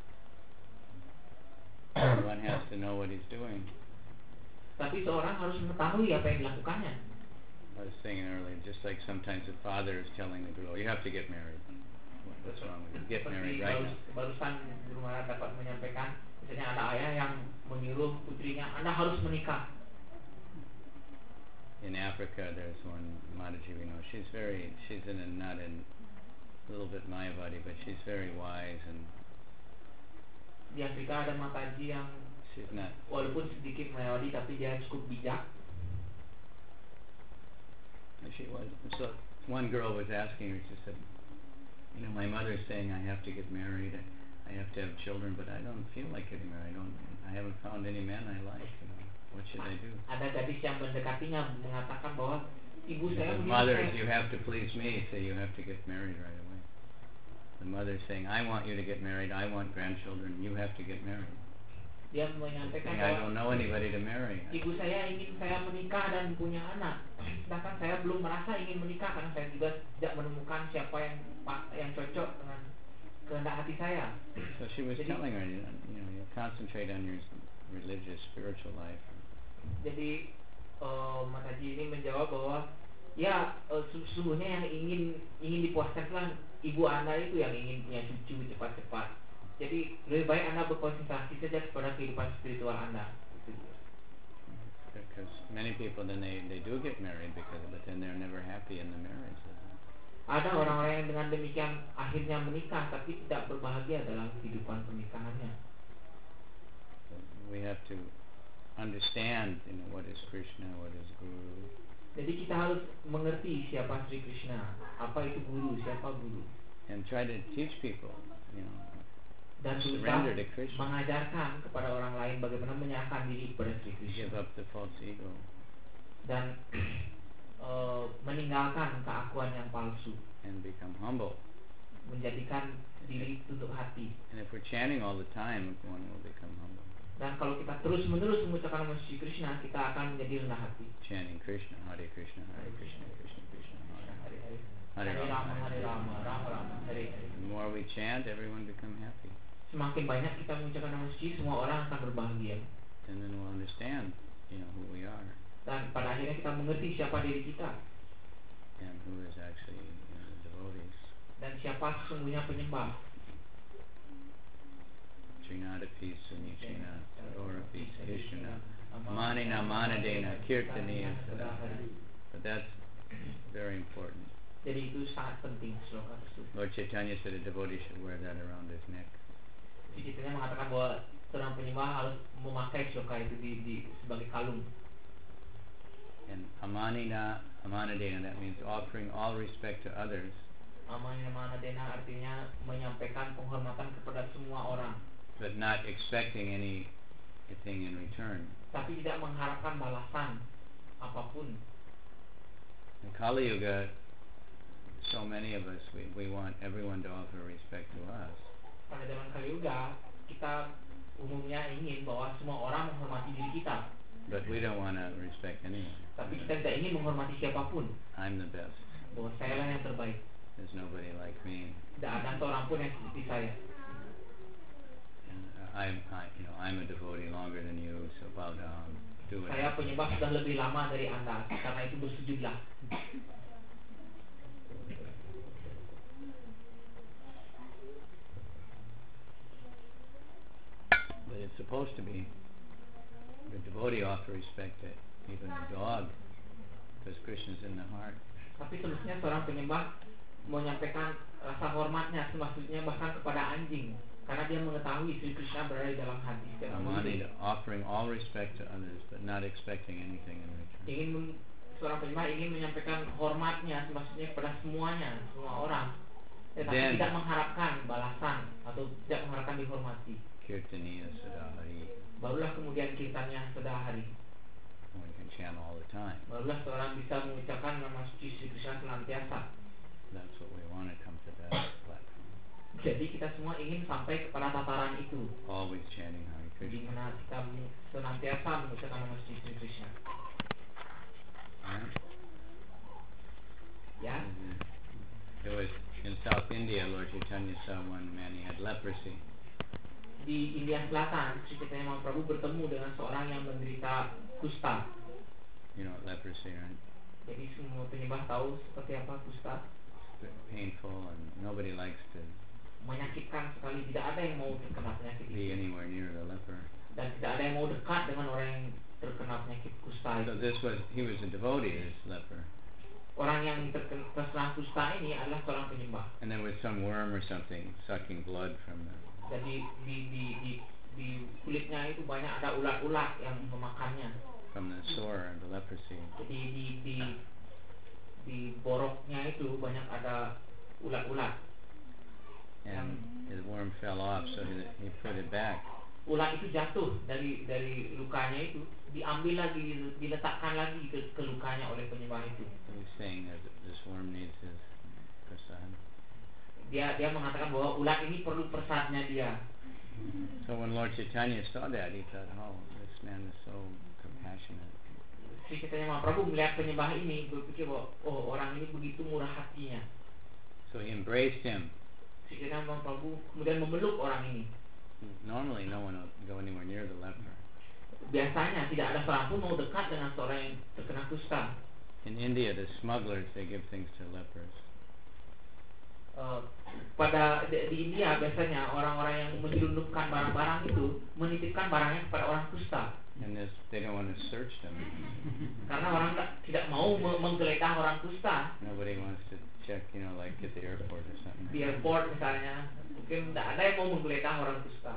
uh, one has to know what he's doing. Tapi seorang harus mengetahui apa yang dilakukannya. I was saying earlier, just like sometimes the father is telling the girl, you have to get married. What's wrong with you? Get married right now. Barusan Guru Maharaj dapat menyampaikan, misalnya ada ayah yang menyuruh putrinya, Anda harus menikah. In Africa, there's one Mataji we know. She's very, she's in a, not in, a little bit Mayavadi, but she's very wise and Di Afrika ada Mataji yang she's not. walaupun sedikit Mayavadi tapi dia cukup bijak. She was. So one girl was asking her. She said, "You know, my mother's saying I have to get married. I, I have to have children, but I don't feel like getting married. I don't. I haven't found any man I like. You know, what should I do?" Ada gadis yang mendekatinya mengatakan bahwa ibu saya The begini, mother, saya- you have to please me, so you have to get married right away. The mother saying, "I want you to get married. I want grandchildren. You have to get married." Dia menyampaikan Saying, I bahwa don't know anybody to marry. ibu saya ingin saya menikah dan punya anak, sedangkan saya belum merasa ingin menikah karena saya juga tidak menemukan siapa yang yang cocok dengan kehendak hati saya. So she was Jadi- telling her, you know, you know, you concentrate on your religious, spiritual life. Jadi uh, Mataji ini menjawab bahwa ya uh, sesungguhnya yang ingin ingin dipuaskan adalah ibu anda itu yang ingin punya cucu cepat-cepat. Jadi lebih baik anda berkonsentrasi saja kepada kehidupan spiritual anda. Because many people then they, they do get married because but then they're never happy in the marriage. Ada orang-orang yang dengan demikian akhirnya menikah tapi tidak berbahagia dalam kehidupan pernikahannya. So we have to understand, you know, what is Krishna, what is Guru. Jadi kita harus mengerti siapa Sri Krishna, apa itu guru, siapa guru, And try to teach people, you know, dan surrender to berusaha Krishna. mengajarkan kepada orang lain bagaimana menyerahkan diri kepada Sri Give Krishna up the false ego. dan uh, meninggalkan keakuan yang palsu, And become humble. menjadikan diri tunduk hati. And if we're chanting all the time, one will become humble. Dan kalau kita terus-menerus mengucapkan nama Sri Krishna, kita akan menjadi rendah hati. Chanting Krishna, Hare Krishna, Hare Krishna, Krishna Krishna, Hare Hare. Hare Hare Rama, Rama, Hare Rama, Rama Rama, Hare Hare. The more we chant, everyone become happy. Semakin banyak kita mengucapkan nama suci, semua orang akan berbahagia. And then we'll understand, you know, who we are Dan pada akhirnya kita mengerti siapa diri kita and who is actually, you know, the devotees. dan siapa sesungguhnya penyembah. Trinadapi Sunichina, Tadorapi Sahishuna, Amanina manadena kirtaniya sadahari. But that's very important. Jadi itu sangat penting sloka tersebut. Lord Chaitanya said a devotee should wear that around his neck. Sri Chaitanya mengatakan bahwa seorang penyembah harus memakai sloka itu di, di sebagai kalung. And amanina amanadena, that means offering all respect to others. Amanina manadena artinya menyampaikan penghormatan kepada semua orang, but not expecting anything in return. Tapi tidak mengharapkan balasan apapun. In Kali Yuga, so many of us, we, we want everyone to offer respect to us. Pada zaman Kali Yuga, kita umumnya ingin bahwa semua orang menghormati diri kita. But we don't want to respect anyone. Tapi kita tidak ingin menghormati siapapun. I'm the best. Bahwa saya lah yang terbaik. There's nobody like me. Tidak ada seorang pun yang seperti saya. And I'm, I, you know, I'm a devotee longer than you, so bow down. Do it. Saya penyembah sudah lebih lama dari Anda, karena itu bersujudlah. But it's supposed to be the devotee offer respect to even the dog, because Krishna's in the heart. Tapi semestinya seorang penyembah menyampaikan rasa hormatnya, maksudnya bahkan kepada anjing, karena dia mengetahui Sri Krishna berada di dalam hati. Amani, offering all respect to others, but not expecting anything in return. Ingin seorang penyembah ingin menyampaikan hormatnya, maksudnya kepada semuanya, semua orang, tetapi Then, tidak mengharapkan balasan atau tidak mengharapkan dihormati. Kirtaniya sadahari. Barulah kemudian kirtannya sadahari. We can chant all the time. Barulah seorang bisa mengucapkan nama suci Sri Krishna senantiasa. That's what we want to come to that platform. Jadi kita semua ingin sampai kepada tataran itu. Always chanting Hare Di Krishna. mana kita senantiasa mengucapkan nama suci Sri Krishna. Right? Ya. Mm-hmm. It was in South India, Lord Chaitanya saw one man, he had leprosy. Di India Selatan, Sri Chaitanya Mahaprabhu bertemu dengan seorang yang menderita kusta. You know what leprosy, right? Jadi semua penyembah tahu seperti apa kusta. It's painful and nobody likes to Menyakitkan sekali, tidak ada yang mau terkena penyakit be itu. anywhere near the leper. Dan tidak ada yang mau dekat dengan orang yang terkena penyakit kusta So itu. this was, he was a devotee, this leper. Orang yang terkena terserang kusta ini adalah seorang penyembah. And there was some worm or something sucking blood from the... Jadi di di di di kulitnya itu banyak ada ulat-ulat yang memakannya. from the sore and the leprosy. Jadi di di di boroknya itu banyak ada ulat-ulat. And his worm fell off, so he, he put it back. Ulat itu jatuh dari dari lukanya itu, diambil lagi, diletakkan lagi ke, ke lukanya oleh penyembah itu. He's saying that this worm needs his prasad. Dia dia mengatakan bahwa ulat ini perlu prasadnya dia. So when Lord Chaitanya saw that, he thought, oh, this man is so compassionate. Sri Chaitanya Mahaprabhu melihat penyembah ini, berpikir bahwa oh, orang ini begitu murah hatinya. So he embraced him. Sri Chaitanya Mahaprabhu kemudian memeluk orang ini. Normally no one will go anywhere near the leper. Biasanya tidak ada seorang pun mau dekat dengan seorang yang terkena kusta. In India, the smugglers, they give things to lepers. Uh, pada di, di India biasanya orang-orang yang menyelundupkan barang-barang itu menitipkan barangnya kepada orang kusta. And this, they don't want to search them. Karena orang tak, tidak mau me menggeledah orang kusta. Nobody wants to check, you know, like at the airport or something. Di airport misalnya, mungkin tidak ada yang mau menggeledah orang kusta.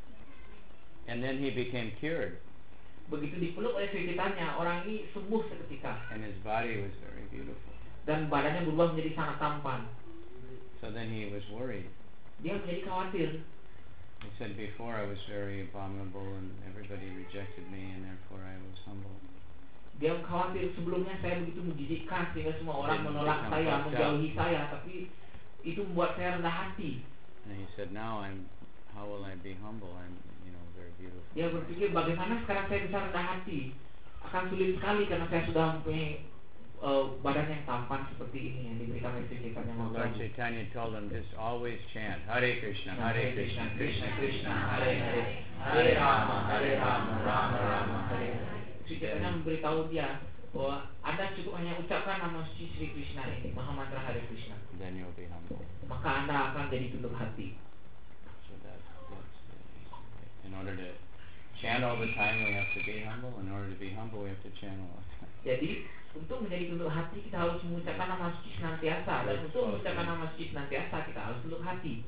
And then he became cured. Begitu dipeluk oleh Sri Chaitanya, orang ini sembuh seketika. And his body was very beautiful. Dan badannya berubah menjadi sangat tampan. So then he was worried. Dia menjadi khawatir. He said, before I was very abominable and everybody rejected me and therefore I was humble. Dia khawatir, sebelumnya saya begitu menjijikkan sehingga semua orang menolak saya, menjauhi saya, tapi itu membuat saya rendah hati. And he said, now I'm, how will I be humble? I'm, you know, very beautiful. Dia berpikir, bagaimana sekarang saya bisa rendah hati? Akan sulit sekali karena saya sudah mempunyai uh, badan yang tampan seperti ini yang diberikan oleh Sri Chaitanya Lord Mahaprabhu. Chaitanya told him, just always chant Hare Krishna, Hare Krishna, Krishna Krishna Krishna, Hare Hare, Hare Rama, Hare Rama, Rama Rama, Hare Hare. Sri Chaitanya memberitahu dia bahwa Anda cukup hanya ucapkan nama suci Sri Krishna ini, Maha Mantra Hare Krishna. Then you'll be humble. Maka Anda akan jadi tunduk hati. So that, that's, uh, in order to chant all the time, we have to be humble. In order to be humble, we have to chant all the time. Jadi untuk menjadi tunduk hati kita harus mengucapkan nama suci senantiasa, dan untuk mengucapkan nama suci senantiasa kita harus tunduk hati.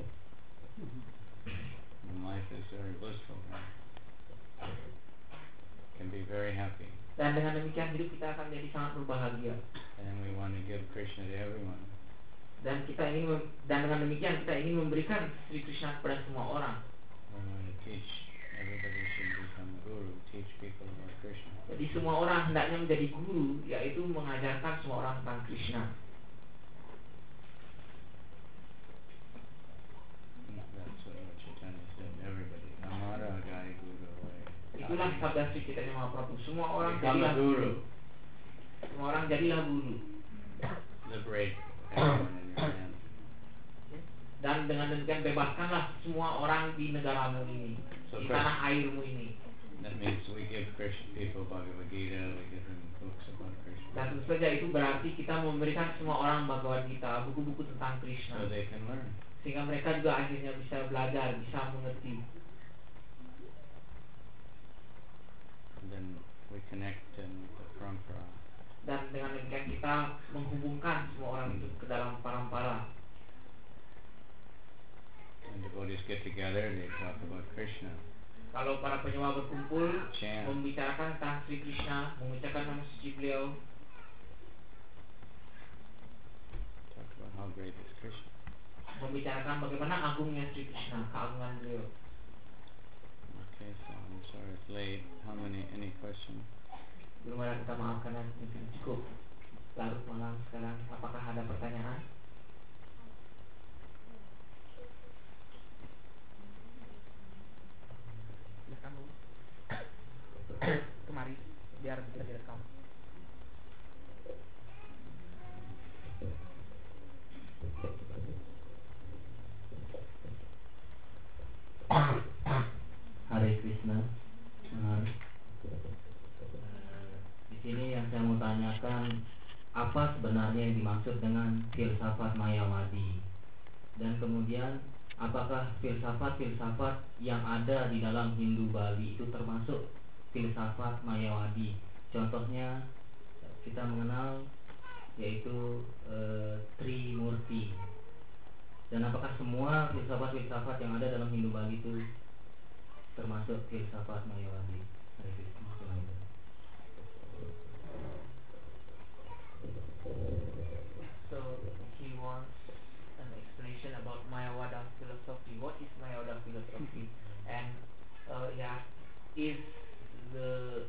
And life is very blissful. Can be very happy. Dan dengan demikian hidup kita akan menjadi sangat berbahagia. And we want to give Krishna to everyone. Dan kita ingin dan dengan demikian kita ingin memberikan Sri Krishna kepada semua orang. We want to teach everybody should become guru, teach people about Krishna. Jadi semua orang hendaknya menjadi guru, yaitu mengajarkan semua orang tentang Krishna. That's what Chaitanya said. Everybody, Amara Gai Guru. Itulah sabda Sri Chaitanya Mahaprabhu. Semua orang Become jadilah a guru. Semua orang jadilah guru. Liberate everyone in your land. Dan dengan demikian bebaskanlah semua orang di negaramu ini, So di first- tanah airmu ini. That means we give Krishna people Bhagavad Gita, we give them books about Krishna, Dan tentu saja itu berarti kita memberikan semua orang Bhagavad Gita, buku-buku tentang so Krishna, they can learn. sehingga mereka juga akhirnya bisa belajar, bisa mengerti. And then we connect them with the parampara. Dan dengan demikian kita menghubungkan semua orang itu ke dalam parampara. When devotees get together, they talk about Krishna. Kalau para penyewa berkumpul, Chant. membicarakan tentang Sri Krishna, mengucapkan nama suci beliau, Talk about how great is Krishna. membicarakan bagaimana agungnya Sri Krishna, keagungan beliau. Okay, so I'm sorry it's late. How many, any questions? Belum ada, kita maafkan dan mungkin cukup larut malam sekarang. Apakah ada pertanyaan? Silakan Bu. Kemari biar bisa direkam. Hare Krishna. Nah, eh, di sini yang saya mau tanyakan, apa sebenarnya yang dimaksud dengan filsafat Mayawadi? Dan kemudian, apakah filsafat-filsafat yang ada di dalam Hindu Bali itu termasuk filsafat Mayawadi? Contohnya kita mengenal yaitu eh, Trimurti. Dan apakah semua filsafat-filsafat yang ada dalam Hindu Bali itu termasuk filsafat Mayawadi? Hare Krishna. So he wants an explanation about Mayavada philosophy. What is Mayavada philosophy? And uh, yeah, is the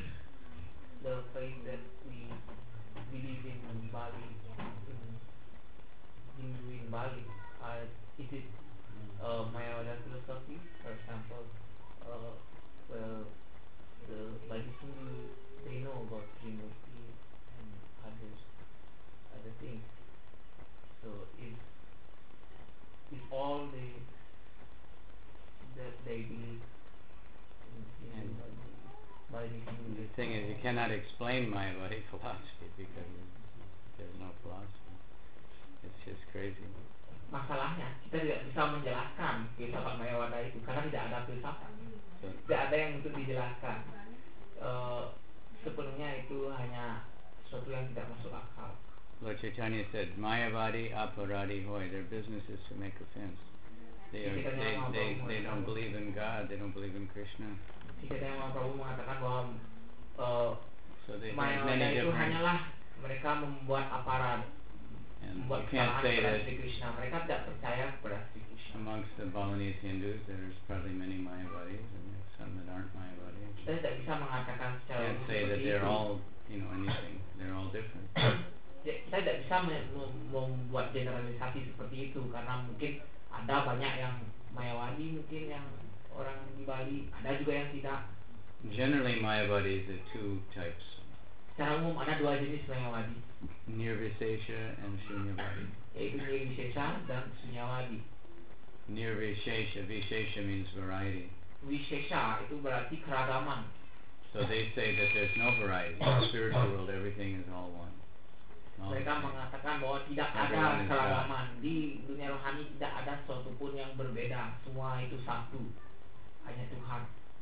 the faith that we believe in Bali, in Hindu in Bali, uh, is it uh, Mayavada philosophy? For example, uh, well, the Bali Hindu, they know about Trimurti and others, other things. So is is all the that they believe in Hindu Bali Hindu? The thing is, you cannot explain Mayavadi philosophy because there's no philosophy. It's just crazy. Masalahnya kita tidak bisa menjelaskan filsafat Mayavada itu karena tidak ada filsafat, So, tidak ada yang untuk dijelaskan. Eh, sepenuhnya itu hanya sesuatu yang tidak masuk akal. Lord Chaitanya said, Mayavadi aparadi hoy. Their business is to make offense. They, are, they, they, they don't believe in God. They don't believe in Krishna. Jika Chaitanya Mahaprabhu mengatakan bahwa eh, So they have Mayavada many itu different. hanyalah mereka membuat aparat, And you membuat can't kesalahan say kepada that Sri Krishna. Mereka tidak percaya kepada Sri Krishna. amongst the Balinese Hindus there's probably many Mayavadis and there's some that aren't Mayavadis. Kita tidak bisa mengatakan secara Can't umum say that seperti they're itu. all, you know, anything. They're all different. Ya, kita tidak bisa me- mem- membuat generalisasi seperti itu karena mungkin ada banyak yang Mayawadi, mungkin yang orang di Bali, ada juga yang tidak. Generally, Mayavadis are two types, Secara umum ada dua jenis Mayawadi, Nirvisesha and Shunyavadi. yaitu Nirvisesha dan Sunyawadi. Nirvishesha, Vishesha means variety. Visesha itu berarti keragaman. So they say that there's no variety. In the spiritual world, everything is all one. All the Mereka same. mengatakan bahwa tidak Everyone ada is keragaman. Di dunia rohani tidak ada sesuatu pun yang berbeda. Semua itu satu. Hanya Tuhan.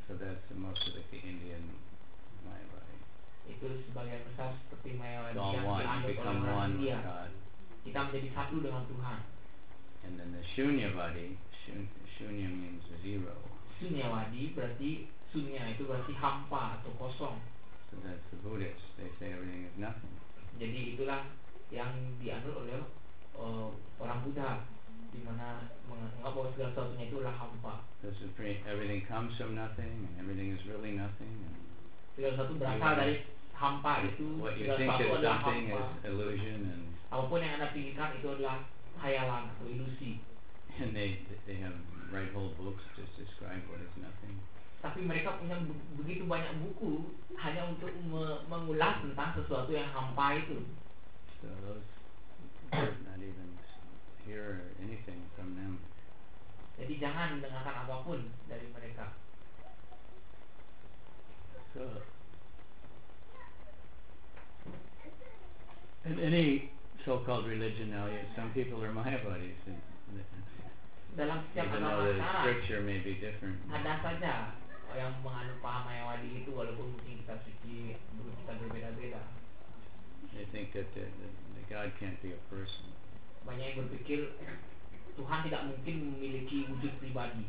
So that's the most of like the Indian Mayavadi. Itu sebagian besar seperti Mayawadi It's all yang one. You dianut oleh become orang one with India. God. Kita menjadi satu dengan Tuhan. And then the Shunyavadi, shun, Shunya means zero. Sunyawadi berarti sunya itu berarti hampa atau kosong. So that's the Buddhists. They say everything is nothing. Jadi itulah yang dianut oleh uh, orang Buddha, di mana menganggap bahwa segala sesuatunya itu adalah hampa. The supreme, everything comes from nothing, and everything is really nothing. And Segala sesuatu berasal dari hampa itu. what you Segala think sesuatu is adalah something hampa. is illusion, and Apapun yang Anda pikirkan itu adalah khayalan atau ilusi. and they they have write whole books just describe what is nothing. Tapi mereka punya be- begitu banyak buku hanya untuk me- mengulas tentang sesuatu yang hampa itu. So those there's not even hear anything from them. Jadi jangan mendengarkan apapun dari mereka. So in any so-called religion now, yeah, some people are Mayavadis, and, Dalam setiap even agama though the sekarang scripture may be different. ada saja yang menganut paham Mayawadi itu, walaupun mungkin kita suci, mungkin kita berbeda-beda. They think that the, the, the God can't be a person. Banyak yang berpikir Tuhan tidak mungkin memiliki wujud pribadi.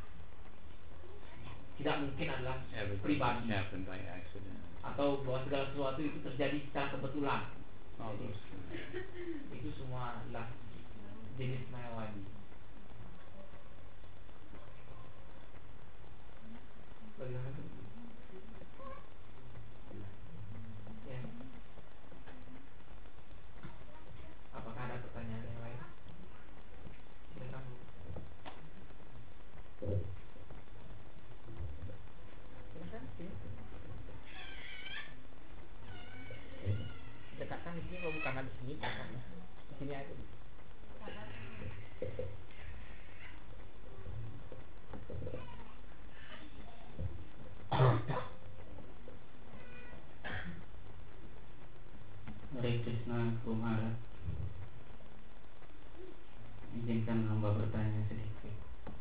Tidak mungkin adalah Everything pribadi. just happened by accident. Atau bahwa segala sesuatu itu terjadi secara kebetulan. All Jadi, those things. itu semua adalah jenis Mayawadi. Bagaimana itu? Ya. Apakah ada pertanyaan yang lain? Silakan. Silakan, sini. Dekatkan di sini, kalau bukan di sini, kan? Di sini aja. Hare Krishna, Kumara. Izinkan hamba bertanya sedikit.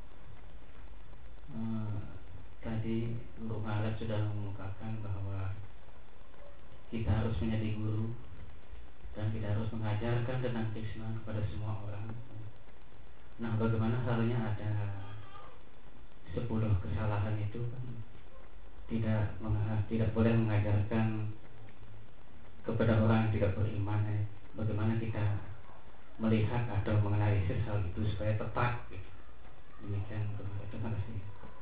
Uh, tadi Guru Maharaj sudah mengemukakan bahwa kita harus menjadi guru dan kita harus mengajarkan tentang Krishna kepada semua orang. Nah, bagaimana halnya ada sepuluh kesalahan itu kan tidak menga- tidak boleh mengajarkan kepada orang yang tidak beriman. Eh, bagaimana kita melihat atau menganalisis hal itu supaya tepat? Demikian, terima kasih.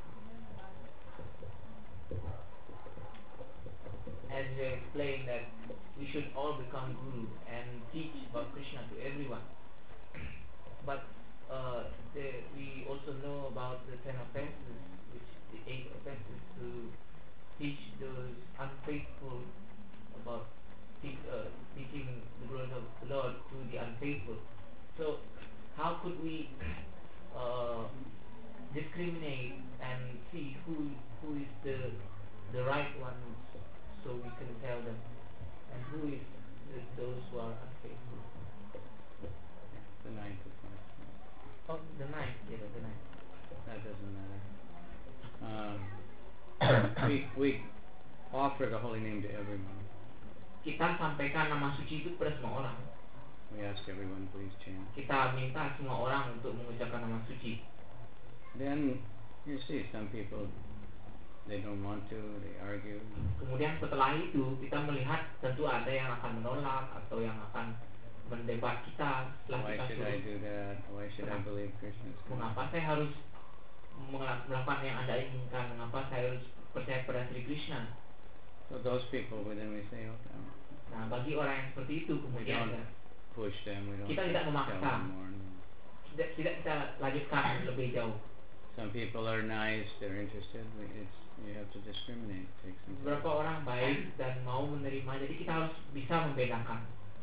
As they explained that we should all become guru and teach about Krishna to everyone. But uh, the, we also know about the ten offenses, which the eight offenses to teach those unfaithful about te- uh, teaching the glories of the Lord to the unfaithful. So how could we uh, discriminate and see who who is the the right one, so we can tell them, and who is the, those who are unfaithful? The ninth is not. Oh, the ninth, yeah, the ninth. That doesn't matter. Um, we we offer the holy name to everyone. Kita sampaikan nama suci itu kepada semua orang. We ask everyone, please chant. Kita minta semua orang untuk mengucapkan nama suci. Then you see some people, they don't want to, they argue. Kemudian setelah itu kita melihat tentu ada yang akan menolak atau yang akan mendebat kita setelah Why kita should I suruh. do that? Why should I believe Krishna is God? Mengapa saya harus mengel- melakukan yang Anda inginkan? Mengapa saya harus percaya pada Sri Krishna? So those people, well, then we say, okay, Nah, bagi orang yang seperti itu we kemudian don't ya, push them, we don't kita tidak tell memaksa. them more. And more. tidak, tidak kita lanjutkan lebih jauh. Some people are nice, they're interested. We, it's you have to discriminate. Take some time. Beberapa orang baik dan mau menerima, jadi kita harus bisa membedakan.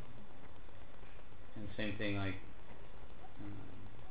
And same thing like um,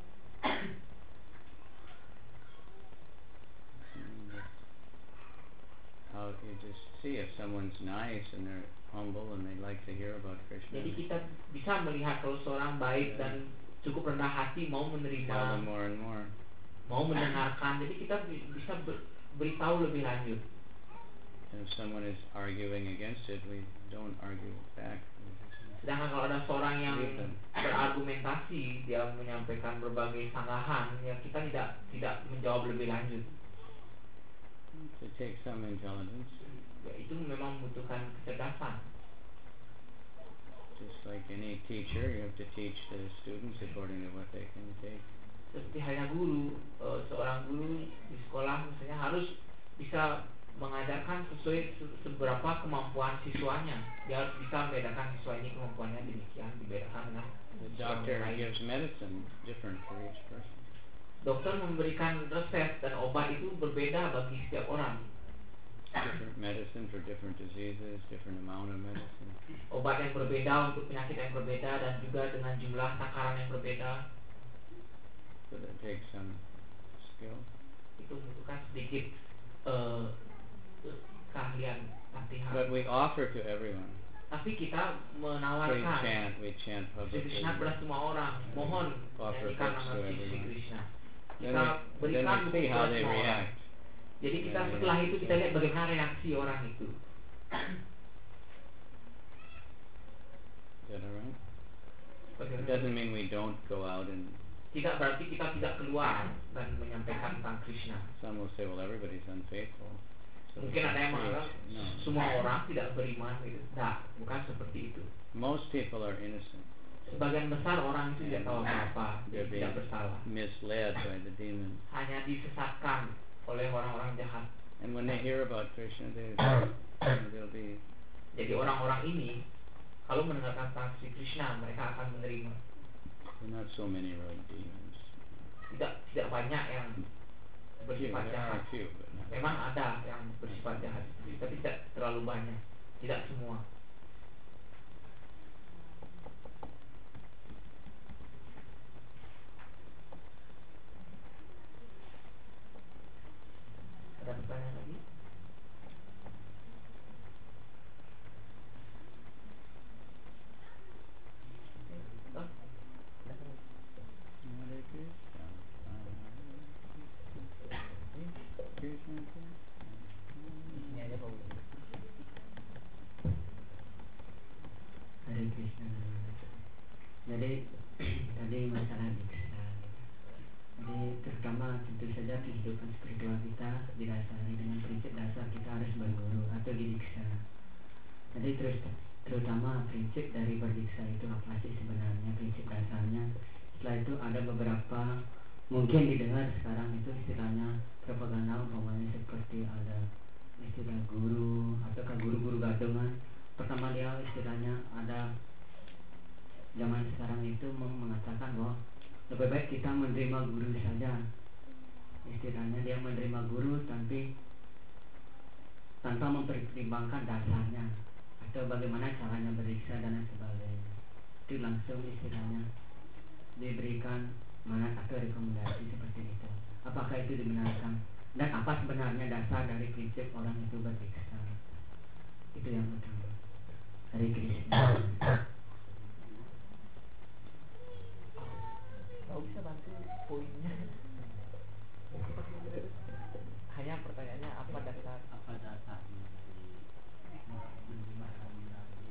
how you just see if someone's nice and they're humble and they like to hear about Krishna. Jadi kita bisa melihat kalau seorang baik dan cukup rendah hati mau Tell them menerima, more and more. mau mendengarkan. Jadi kita bi- bisa ber- beritahu lebih lanjut. And if someone is arguing against it, we don't argue back. Sedangkan kalau ada seorang yang Leave them. berargumentasi, dia menyampaikan berbagai sanggahan, ya kita tidak tidak menjawab lebih lanjut. It takes some intelligence, Ya, itu memang membutuhkan kecerdasan. just like any teacher, you have to teach the students according to what they can take. Seperti halnya guru, eh, seorang guru di sekolah misalnya harus bisa mengajarkan sesuai se- seberapa kemampuan siswanya. Dia harus bisa membedakan siswa ini kemampuannya demikian, dibedakan dengan The siswa doctor yang lain. gives medicine different for each person. Dokter memberikan resep dan obat itu berbeda bagi setiap orang. Different medicine for different diseases, different amount of medicine. Obat yang berbeda untuk penyakit yang berbeda dan juga dengan jumlah takaran yang berbeda. So that takes some skill. Itu membutuhkan sedikit eh, keahlian latihan. But we offer to everyone. Tapi kita We menawarkan chant, we chant Sri publicly. Krishna kepada semua orang. Mohon Offer nyanyikan books nama to Sri Sri everyone. Krishna. Then Kita we, then berikan we buku see how kepada they semua orang. react. Jadi kita Yeah, setelah yeah. itu kita lihat bagaimana reaksi orang itu. Is that all right? It Bagaimana? doesn't mean we don't go out and Tidak berarti kita tidak keluar dan menyampaikan tentang Krishna. some will say, well, everybody's unfaithful. So we Mungkin ada can't yang menganggap preach. No. semua orang tidak beriman gitu. Tidak, bukan seperti itu. Most people are innocent. Sebagian besar orang itu tidak tahu apa-apa, dia They're being tidak bersalah. misled by the demons. Hanya disesatkan oleh orang-orang jahat. And when they hear about Krishna, they, they'll be, Jadi orang-orang ini kalau mendengarkan tentang Sri Krishna, mereka akan menerima. there are not so many really demons. Tidak tidak banyak yang Few, bersifat there are jahat. a few, but not. Memang ada yang bersifat jahat, tapi tidak terlalu banyak. Tidak semua. Ada pertanyaan lagi? Oh, silakan. Hare Krishna, Hare Krishna, Krishna. Ini aja Pak. Hare Krishna. Jadi tadi masalah diksa. Jadi terutama tentu saja kehidupan spiritual kita didasari dengan prinsip dasar kita harus berguru atau didiksa. Jadi terus terutama prinsip dari berdiksa itu apa sih sebenarnya prinsip dasarnya? Setelah itu ada beberapa mungkin didengar sekarang itu istilahnya propaganda umpamanya seperti ada istilah guru ataukah guru-guru gadungan. Pertama dia istilahnya ada zaman sekarang itu meng- mengatakan bahwa lebih baik kita menerima guru saja. Istilahnya dia menerima guru tapi tanpa mempertimbangkan dasarnya atau bagaimana caranya beriksa dan lain sebagainya. Itu langsung istilahnya diberikan manat atau rekomendasi seperti itu. Apakah itu dibenarkan? Dan apa sebenarnya dasar dari prinsip orang itu beriksa? Itu yang pertama. Hare Krishna. Kau bisa bantu poinnya. Hanya pertanyaannya apa dasar? Apa dasarnya dari menerima rekomendasi?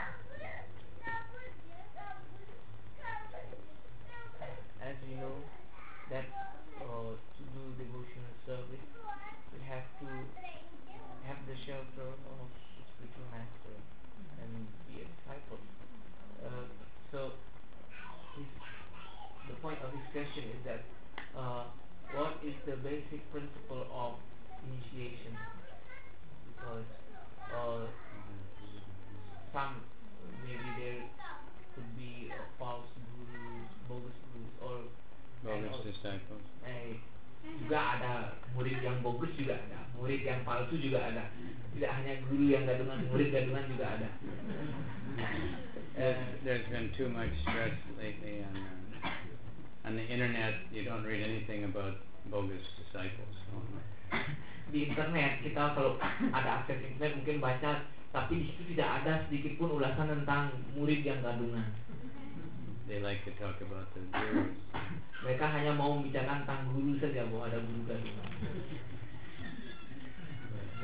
As we know that uh, to do devotional service, we have to have the shelter of spiritual master and be a disciple. Uh, so his, the point of his question is that uh, what is the basic principle of initiation? Because uh, some maybe there could be uh, false gurus, bogus gurus, or and Bogus al- disciples. eh, juga ada murid yang bogus juga ada, murid yang palsu juga ada. Tidak hanya guru yang gadungan, murid gadungan juga ada. There's, there's been too much stress lately on uh, on the internet. You don't read anything about bogus disciples. Di internet kita kalau ada akses internet mungkin baca, tapi di situ tidak ada sedikit pun ulasan tentang murid yang gadungan. They like to talk about the gurus. Mereka hanya mau membicarakan tentang guru saja, bahwa ada guru gadungan.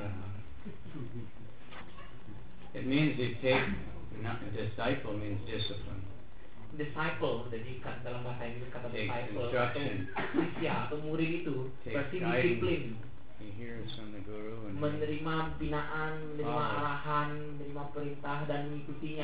Dharma. It means you take, not, disciple means discipline. Disciple, jadi kan dalam bahasa Inggris kata Take disciple atau instruction. sisya atau murid itu Take berarti guidance. disiplin, He hears from the guru and menerima binaan, menerima Oh. arahan, menerima perintah dan mengikutinya.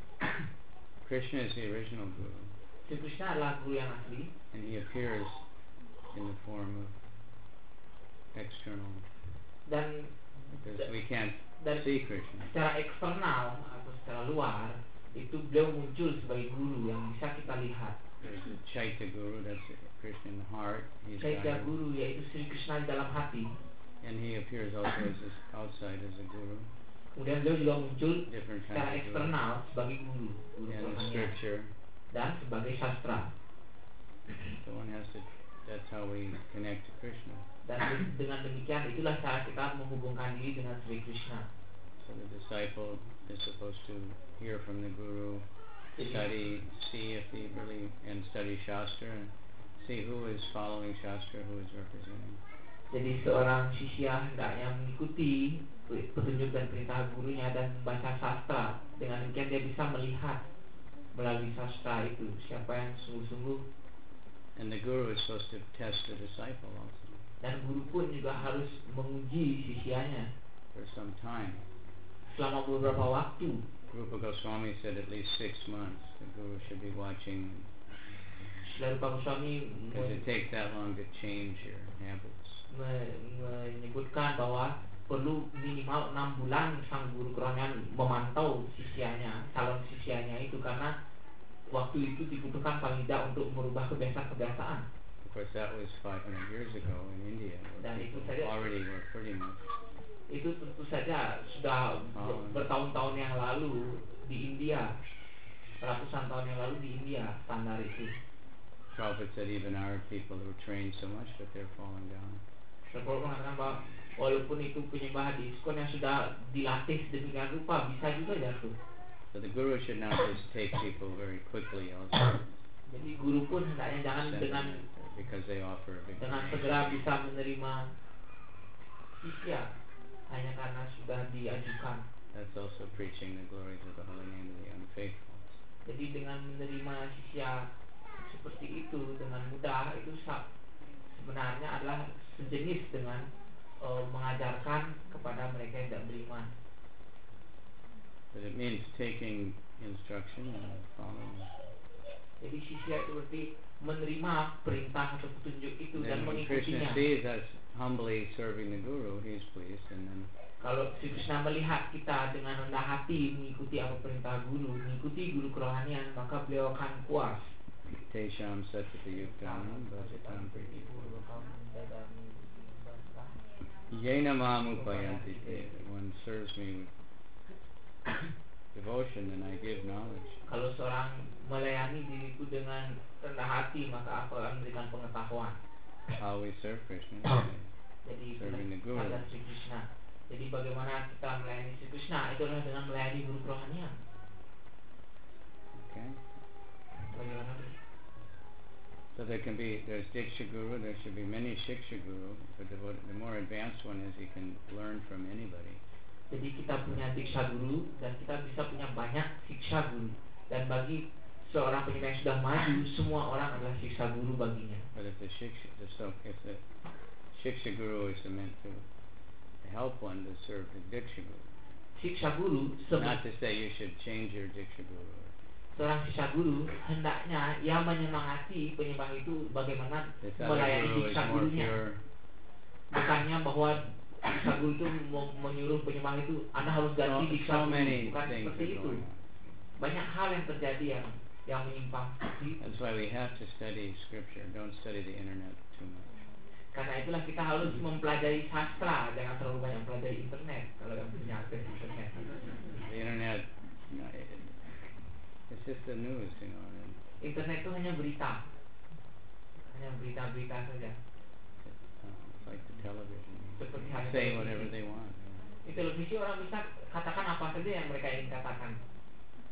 Krishna is the original guru, Sri Krishna adalah guru yang asli and he appears in the form of external, dan because we can't dan see Krishna. secara eksternal atau secara luar itu beliau muncul sebagai guru yang bisa kita lihat. There's the Chaitya Guru, that's Krishna in the heart. He's Chaitya guided. Guru yaitu Sri Krishna di dalam hati. And he appears also as this outside as a guru. Kemudian beliau juga muncul Different secara kinds of guru. eksternal sebagai guru, guru And the rohanian scripture. dan sebagai sastra. So one has to, that's how we connect to Krishna. Dan de- dengan demikian itulah cara kita menghubungkan diri dengan Sri Krishna. So the disciple is supposed to hear from the guru, Jadi, study, see if he really, and study Shastra, and see who is following Shastra, who is representing. jadi seorang sisya hendaknya mengikuti petunjuk dan perintah gurunya dan membaca sastra. Dengan demikian dia bisa melihat melalui sastra itu siapa yang sungguh-sungguh, And the guru is supposed to test the disciple also dan guru pun juga harus menguji sisyanya for some time. selama beberapa waktu. Rupa Goswami said at least six months the guru should be watching, Sri Rupa Goswami because men- it takes that long to change your habits. me- menyebutkan bahwa perlu minimal enam bulan sang guru kerohanian memantau sisyanya, calon sisyanya itu, karena waktu itu dibutuhkan paling tidak untuk merubah kebiasaan-kebiasaan. Of course, that was five hundred years ago in India, where Dan itu people saja. already were pretty much. Itu tentu saja sudah ber- Oh. bertahun-tahun yang lalu di India, ratusan tahun yang lalu di India standar itu. Prabhupada said even our people who were trained so much, but they're falling down. Saya mengatakan bahwa walaupun itu penyembah di ISKCON yang sudah dilatih sedemikian rupa bisa juga jatuh. So the guru should not just take people very quickly also, Jadi guru pun hendaknya jangan send dengan them because they offer a big dengan donation. segera bisa menerima sisya hanya karena sudah diajukan. That's also preaching the glories of the holy name of the unfaithful. Jadi dengan menerima sisya seperti itu dengan mudah itu sa- sebenarnya adalah sejenis dengan uh, mengajarkan kepada mereka yang tidak beriman. But it means taking instruction and following. Jadi sisya itu berarti menerima perintah atau petunjuk itu And dan then when Krishna mengikutinya. sees us humbly serving the guru, he's pleased, and then Kalau Sri Krishna melihat kita dengan rendah hati mengikuti apa perintah guru, mengikuti guru kerohanian, maka beliau akan puas. Tesham Satyata Yuktanam Bhajatam Priti. Yena Mam Upayanti Te. One serves me with devotion, and I give knowledge. Kalau seorang melayani diriku dengan rendah hati, maka aku akan memberikan pengetahuan. How we serve Krishna. Jadi Serving the guru. pada Sri Krishna. Jadi bagaimana kita melayani Sri Krishna itu adalah dengan melayani guru kerohanian. Okay? Bagaimana? So there can be, there's Diksha Guru, there should be many Shiksha Guru, but the, the more advanced one is he can learn from anybody. Jadi kita punya diksha guru dan kita bisa punya banyak siksha guru. Dan bagi seorang penyembah yang sudah maju, semua orang adalah siksa guru baginya. But if the Shiksha, the, so if the Shiksha Guru is meant to help one to serve the Diksha Guru, Siksa guru, not sebe- to say you should change your Diksha Guru. seorang siksa guru hendaknya ia menyemangati penyembah itu bagaimana This other melayani Guru is siksa more gurunya. pure. Bukannya bahwa siksa guru itu mau menyuruh penyembah itu Anda harus So, ganti siksa so guru. many Bukan things seperti are itu. going on. Banyak hal yang terjadi yang yang menyimpang seperti itu. That's why we have to study scripture. Don't study the internet too much. Karena itulah kita harus mempelajari sastra, jangan terlalu banyak mempelajari internet kalau yang punya akses internet. The internet, you know, it, it's just the news, you know. And Internet itu hanya berita, hanya berita-berita saja. uh, it's like the television. Seperti halnya Say televisi. whatever they want. Di televisi orang bisa katakan apa saja yang mereka ingin katakan.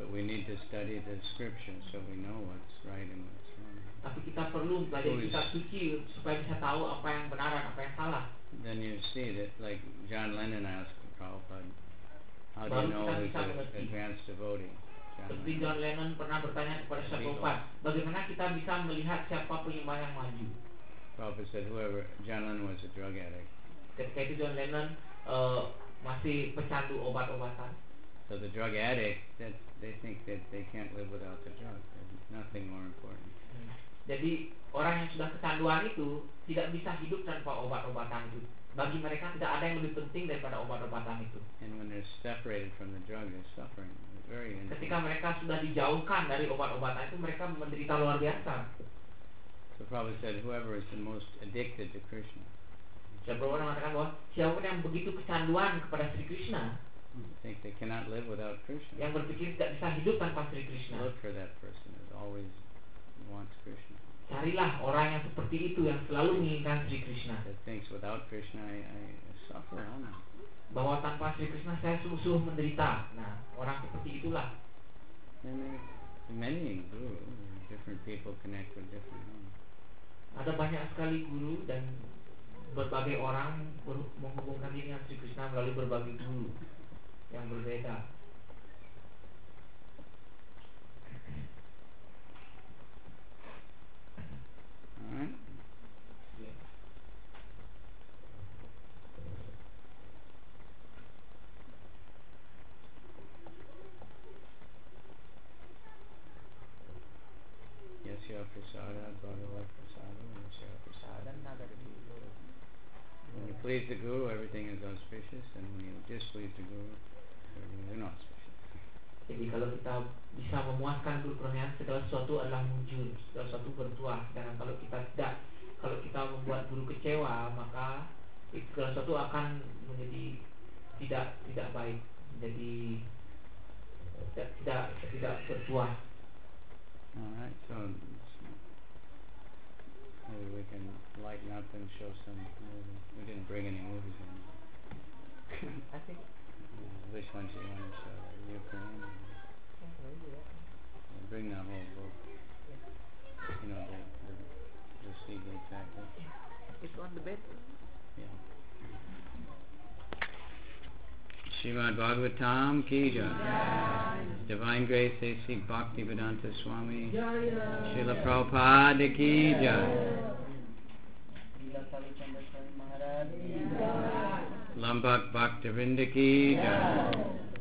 But we need to study the scripture so we know what's right and what's wrong. Tapi kita perlu belajar kitab suci supaya bisa tahu apa yang benar dan apa yang salah. Then you see that, like John Lennon asked Prabhupada, how do you know who's an advanced devotee? Seperti John Lennon pernah bertanya kepada Prabhupada, bagaimana kita bisa melihat siapa penyembah yang maju? Prabhupada said, whoever, John Lennon was a drug addict. Ketika itu John Lennon uh, masih pecandu obat-obatan. So the drug addict, that they think that they can't live without the drug. There's nothing more important. Hmm. Jadi orang yang sudah kecanduan itu tidak bisa hidup tanpa obat-obatan itu. Bagi mereka tidak ada yang lebih penting daripada obat-obatan itu. And when they're separated from the drug, they're suffering. They're very intense. Ketika mereka sudah dijauhkan dari obat-obatan itu, mereka menderita luar biasa. So Prabhupada said, whoever is the most addicted to Krishna. Prabhupada mengatakan bahwa siapa yang begitu kecanduan kepada Sri Krishna, think they cannot live without Krishna. Yang berpikir tidak bisa hidup tanpa Sri Krishna. Look for that person that always wants Krishna. Carilah orang yang seperti itu, yang selalu menginginkan Sri Krishna. That thinks without Krishna I, I suffer. I don't know. Bahwa tanpa Sri Krishna saya sungguh menderita. Nah, orang seperti itulah. And there's many gurus. Different people connect with different ones. Ada banyak sekali guru dan berbagai orang menghubungkan diri dengan Sri Krishna melalui berbagai guru yang berbeda. Alright. Yeah. Yasya prasada, bhagavad prasada, yasya prasada. When you please the Guru, everything is auspicious, and when you displease the Guru, everything is inauspicious. Jadi kalau kita bisa memuaskan guru kurniaan, segala sesuatu adalah muncul, segala sesuatu bertuah. Sedangkan kalau kita tidak, kalau kita membuat guru kecewa, maka itu segala sesuatu akan menjadi tidak tidak baik, jadi tidak tidak, tidak bertuah. Alright, so maybe we can lighten up and show some movies. We didn't bring any movies in. I think. Which ones do you want to show? Ukraine? Or bring the whole book. You know, the, the, the C D exactly. It's on the bed. Yeah. Srimad Bhagavatam ki jai. Divine Grace A C Bhaktivedanta Swami Srila Prabhupada ki jai. Lambak Bhaktivinoda ki jai.